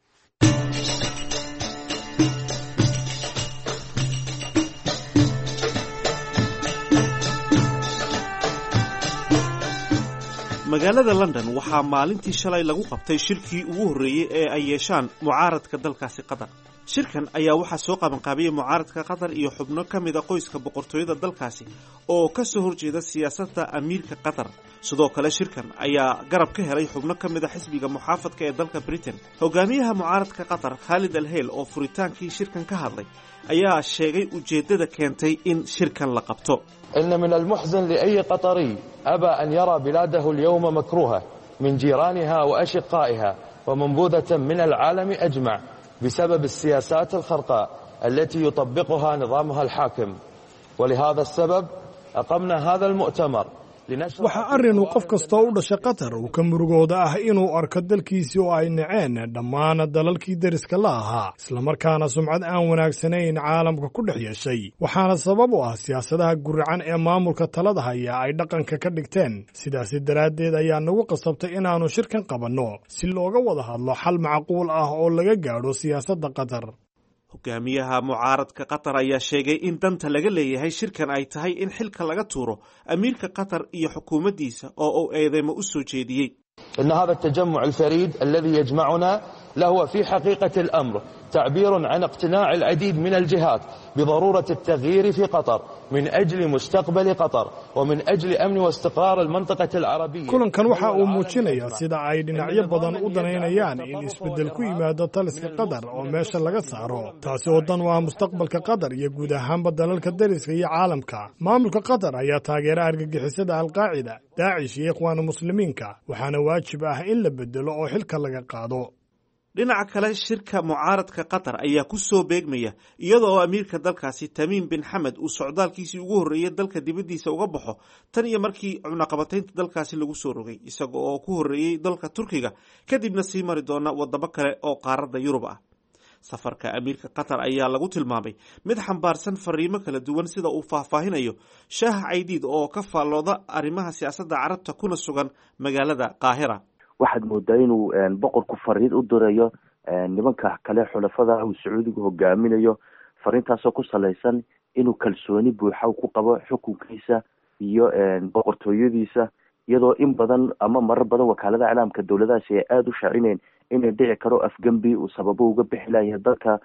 magaalada london waxaa maalintii shalay lagu qabtay shirkii ugu horreeyey ee ay yeeshaan mucaaradka dalkaasi qatar shirkan ayaa waxaa soo qabanqaabiyey mucaaradka qatar iyo xubno ka mida qoyska boqortooyada dalkaasi oo ka soo horjeeda siyaasadda amiirka qatar sidoo kale shirkan ayaa garab ka helay xubno ka mida xisbiga muxaafadka ee dalka britain hogaamiyaha mucaaradka qatar khaalid alheyl oo furitaankii shirkan ka hadlay ayaa sheegay ujeeddada keentay in shirkan la qabto إن من المحزن لأي قطري أبى أن يرى بلاده اليوم مكروهة من جيرانها وأشقائها ومنبوذة من العالم أجمع بسبب السياسات الخرقاء التي يطبقها نظامها الحاكم ولهذا السبب أقمنا هذا المؤتمر waxaa arrin uu qof kastoo u dhashay qatar uu ka murugooda ah inuu arko dalkiisii oo ay naceen dhammaan dalalkii deriska la ahaa islamarkaana sumcad aan wanaagsanayn caalamka ku dhex yeeshay waxaana sabab u ah siyaasadaha guracan ee maamulka talada haya ay dhaqanka ka dhigteen sidaasi daraaddeed ayaa nagu qasabtay inaannu shirkan qabanno si looga wada hadlo xal macquul ah oo laga gaadho siyaasadda qatar hogaamiyaha mucaaradka qatar ayaa sheegay in danta laga leeyahay shirkan ay tahay in xilka laga tuuro amiirka qatar iyo xukuumaddiisa oo uu eedeymo u soo jeediyey إن هذا التجمع الفريد الذي يجمعنا لهو في حقيقة الأمر تعبير عن اقتناع العديد من الجهات بضرورة التغيير في قطر من أجل مستقبل قطر ومن أجل أمن واستقرار المنطقة العربية kulankan waxa uu muujinayaa sida ay dhinacyo badan u danaynayaan in isbeddel ku yimaado taliska qatar oo meesha laga saaro taasi oo dan u ah mustaqbalka qatar iyo guud ahaanba dalalka deriska iyo caalamka maamulka qatar ayaa taageera argagixisada alqaacida daacish iyo ikhwaanu muslimiinka waxaana waajib ah in la beddelo oo xilka laga qaado dhinaca kale shirka mucaaradka qatar ayaa ku soo beegmaya iyada oo amiirka dalkaasi tamiim bin xamed uu socdaalkiisii ugu horreeyey dalka dibaddiisa uga baxo tan iyo markii cunaqabataynta dalkaasi lagu soo rogay isaga oo ku horreeyey dalka turkiga kadibna sii mari doona waddamo kale oo qaaradda yurub ah safarka amiirka qatar ayaa lagu tilmaamay mid xambaarsan fariimo kala duwan sida uu faahfaahinayo shaah caydiid oo ka faallooda arrimaha siyaasadda carabta kuna sugan magaalada qaahira waxaad moodaa inuu boqorku fariid u dirayo nimanka kale xulafada uu sacuudigu hogaaminayo fariintaasoo ku salaysan inuu kalsooni buuxa ku qabo xukunkiisa iyo boqortooyadiisa iyadoo in badan ama marar badan wakaalada iclaamka dowladahaasi ay aada u shaacineen inay dhici karo afgembi uu sababo uga bixi layahay dalka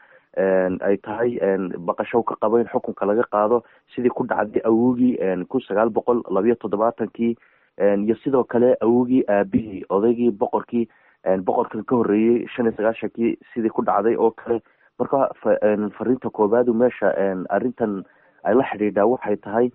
ay tahay baqasho ka qabo in xukunka laga qaado sidii ku dhacday awogii kun sagaal boqol labayo toddobaatankii iyo sidoo kale awogii aabihii odaygii boqorkii boqorkan ka horreeyey shan iyo sagaashankii sidii ku dhacday oo kale marka fariinta koobaadu meesha arrintan ay la xidhiidhaa waxay tahay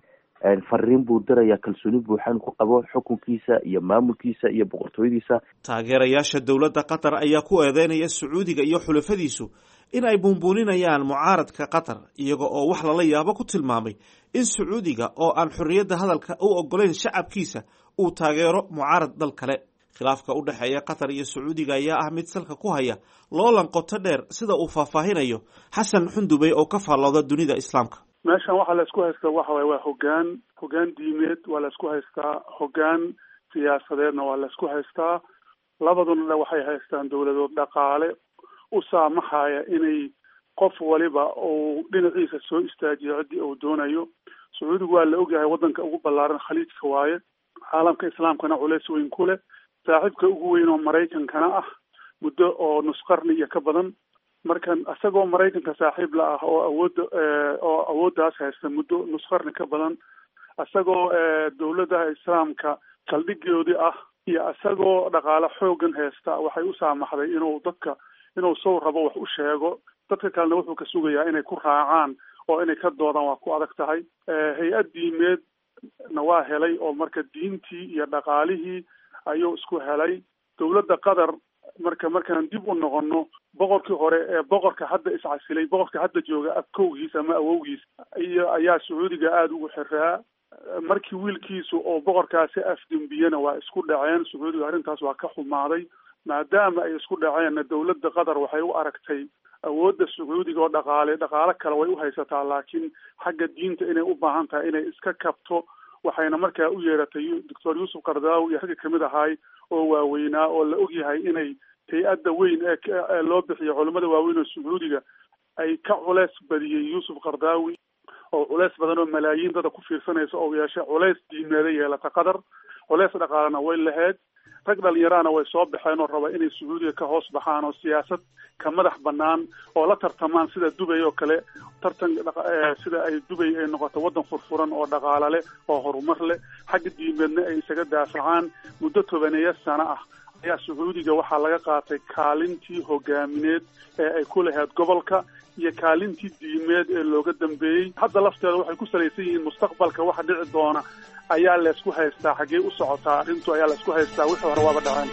fariin buu dirayaa kalsooni buuxan ku qabo xukunkiisa iyo maamulkiisa iyo boqortooyadiisa. taageerayaasha dowladda qatar ayaa ku eedeynaya sacuudiga iyo xulafadiisu in ay buunbuuninayaan mucaaradka qatar iyaga oo wax lala yaabo ku tilmaamay in sacuudiga oo aan xorriyadda hadalka u ogolayn shacabkiisa uu taageero mucaarad dal kale. khilaafka u dhexeeya qatar iyo sacuudiga ayaa ah mid salka ku haya loolan qoto dheer sida uu faahfaahinayo xasan xundubey oo ka faallooda dunida islaamka. meeshan waxaa la isku haystaa waxa waye waa hogaan hogaan diimeed waa la isku haystaa, hogaan siyaasadeedna waa la isku haystaa. labaduna waxay haystaan dowladood dhaqaale u saamaxaya inay qof waliba uu dhinaciisa soo istaajiyo ciddii uu doonayo. sacuudigu waa la ogyahay waddanka ugu ballaaran khaliijka waaye, caalamka islaamkana culays weyn ku leh, saaxiibka ugu weyn oo maraykankana ah muddo oo nus qarni iyo ka badan. markan isagoo maraykanka saaxiib la ah oo awoodda oo awooddaas haysta muddo nus qarni ka badan, isagoo dowladaha islaamka saldhigoodii ah iyo isagoo dhaqaale xoogan haysta, waxay u saamaxday inuu dadka inuu sow rabo wax u sheego. dadka kalena wuxuu ka sugayaa inay ku raacaan oo inay ka doodaan waa ku adag tahay. hay-ad diimeedna waa helay oo marka diintii iyo dhaqaalihii ayuu isku helay. dowladda qatar marka markaan dib u noqono boqorkii hore ee boqorka hadda iscasilay, boqorka hadda jooga abkowgiis ama awowgiis iyo ayaa sacuudiga aada ugu xiraa. markii wiilkiisu oo boqorkaasi afdembiyena waa isku dhaceen. sacuudiga arrintaas waa ka xumaaday. maadaama ay isku dhaceenna dowladda qatar waxay u aragtay awoodda sacuudiga oo dhaqaale dhaqaale kale way u haysataa, laakiin xagga diinta inay u baahan tahay inay iska kabto. waxayna markaa u yeeratay doctor yuusuf qardaawi iyo ragga kamid ahay oo waaweynaa oo la ogyahay inay hay-adda weyn ee loo bixiyo culimmada waaweyn oo sacuudiga ay ka culeys badiyey yuusuf qardaawi oo culeys badan oo malaayiin dada ku fiirsanaysa oo yeeshay culeys diimeeda yeelata qatar. culeys dhaqaalena way lahayd. rag dhalinyarahana way soo baxeen oo raba inay sacuudiga ka hoos baxaan oo siyaasad ka madax banaan oo la tartamaan sida Dubai oo kale. tartan sida ay Dubai ay noqoto waddan furfuran oo dhaqaale leh oo horumar leh, xagga diimeedna ay isaga daafacaan. muddo tobaneeya sano ah ayaa sacuudiga waxaa laga qaatay kaalintii hogaamineed ee ay ku lahayd gobolka iyo kaalintii diimeed ee looga dambeeyey. hadda lafteeda waxay ku salaysan yihiin mustaqbalka waxa dhici doona ayaa la isku haystaa. xaggee u socotaa arrintu ayaa la isku haystaa. wixii hore waaba dhaceen.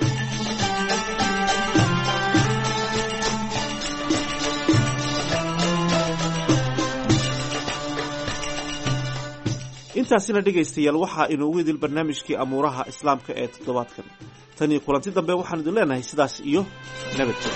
intaasina dhegaystayaal waxaa inoogu idil barnaamijkii amuuraha islaamka ee toddobaadkan. tan iyo kulanti dambe waxaan idin leenahay sidaas iyo nabadgelyo.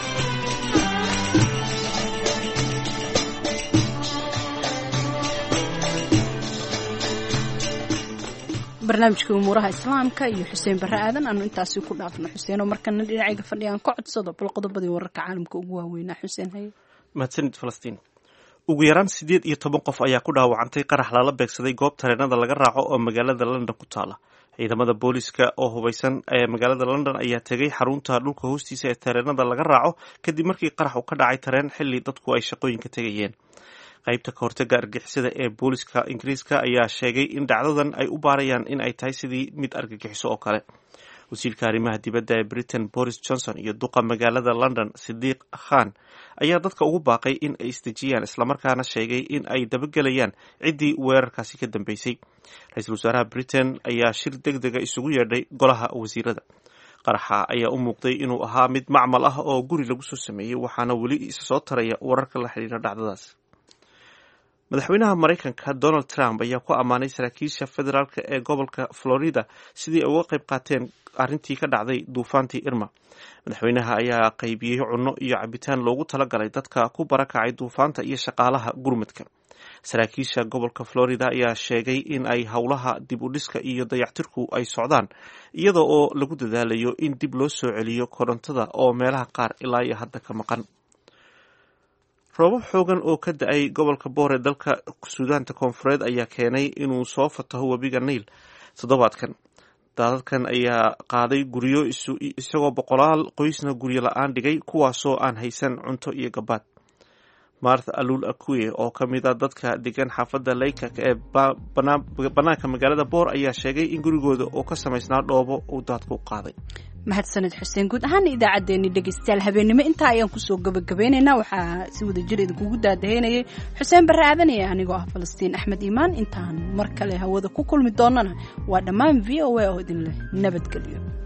barnaamijka umuuraha islaamka iyo xuseen barre aadan aanu intaasi ku dhaafno. xuseen oo markana dhinacayga fadhiyaan ka codsado bal qodobadii wararka caalamka ugu waaweynaa. xuseen haye. mahadsanid falastiin. ugu yaraan siddeed iyo toban qof ayaa ku dhaawacantay qarax lala beegsaday goob tareenada laga raaco oo magaalada london ku taala. ciidamada booliska oo hubaysan ee magaalada london ayaa tegay xarunta dhulka hoostiisa ee tareenada laga raaco kadib markii qarax uu ka dhacay tareen xilli dadku ay shaqooyinka tegayeen. qaybta ka hortaga argagixisada ee booliska ingiriiska ayaa sheegay in dhacdadan ay u baarayaan in ay tahay sidii mid argagixiso oo kale. wasiirka arrimaha dibadda ee britain boris johnson iyo duqa magaalada london sidiiq khan ayaa dadka ugu baaqay in ay isdejiyaan islamarkaana sheegay in ay dabagelayaan ciddii weerarkaasi ka dambeysay. ra-iisul wasaaraha britain ayaa shir deg dega isugu yeedhay golaha wasiirada. qaraxa ayaa u muuqday inuu ahaa mid macmal ah oo guri lagu soo sameeyey, waxaana weli isa soo taraya wararka la xidhiira dhacdadaas. madaxweynaha maraykanka donald trump ayaa ku ammaanay saraakiisha federaalk ee gobolka florida sidii ay uga qayb qaateen arrintii ka dhacday duufaantii irma. madaxweynaha ayaa qaybiyey cunno iyo cabitaan loogu talagalay dadka ku barakacay duufaanta iyo shaqaalaha gurmadka. saraakiisha gobolka florida ayaa sheegay in ay howlaha dib u dhiska iyo dayactirku ay socdaan iyada oo lagu dadaalayo in dib loo soo celiyo korontada oo meelaha qaar ilaa iyo hadda ka maqan. roobab xoogan oo ka da-ay gobolka boor ee dalka suudaanta koonfureed ayaa keenay inuu soo fataho webiga niil toddobaadkan. daadadkan ayaa qaaday guryo isagoo boqolaal qoysna guryo la-aan dhigay kuwaasoo aan haysan cunto iyo gabaad. martha alul akuye oo ka mid a dadka degan xaafadda laykak ee bannaanka magaalada boor ayaa sheegay in gurigooda oo ka samaysnaa dhoobo uu daadku qaaday. mahadsanid xuseen guud ahaan idaacaddeenii dhegaystayaal habeenimo intaa ayaan kusoo gabagabeynaynaa waxaa si wada jir idinkugu daadaheynayay xuseen barre aadanaya anigoo ah falastiin axmed iimaan intaan mar kale hawada ku kulmi doonana waa dhammaan v o a oo idin leh nabadgelyo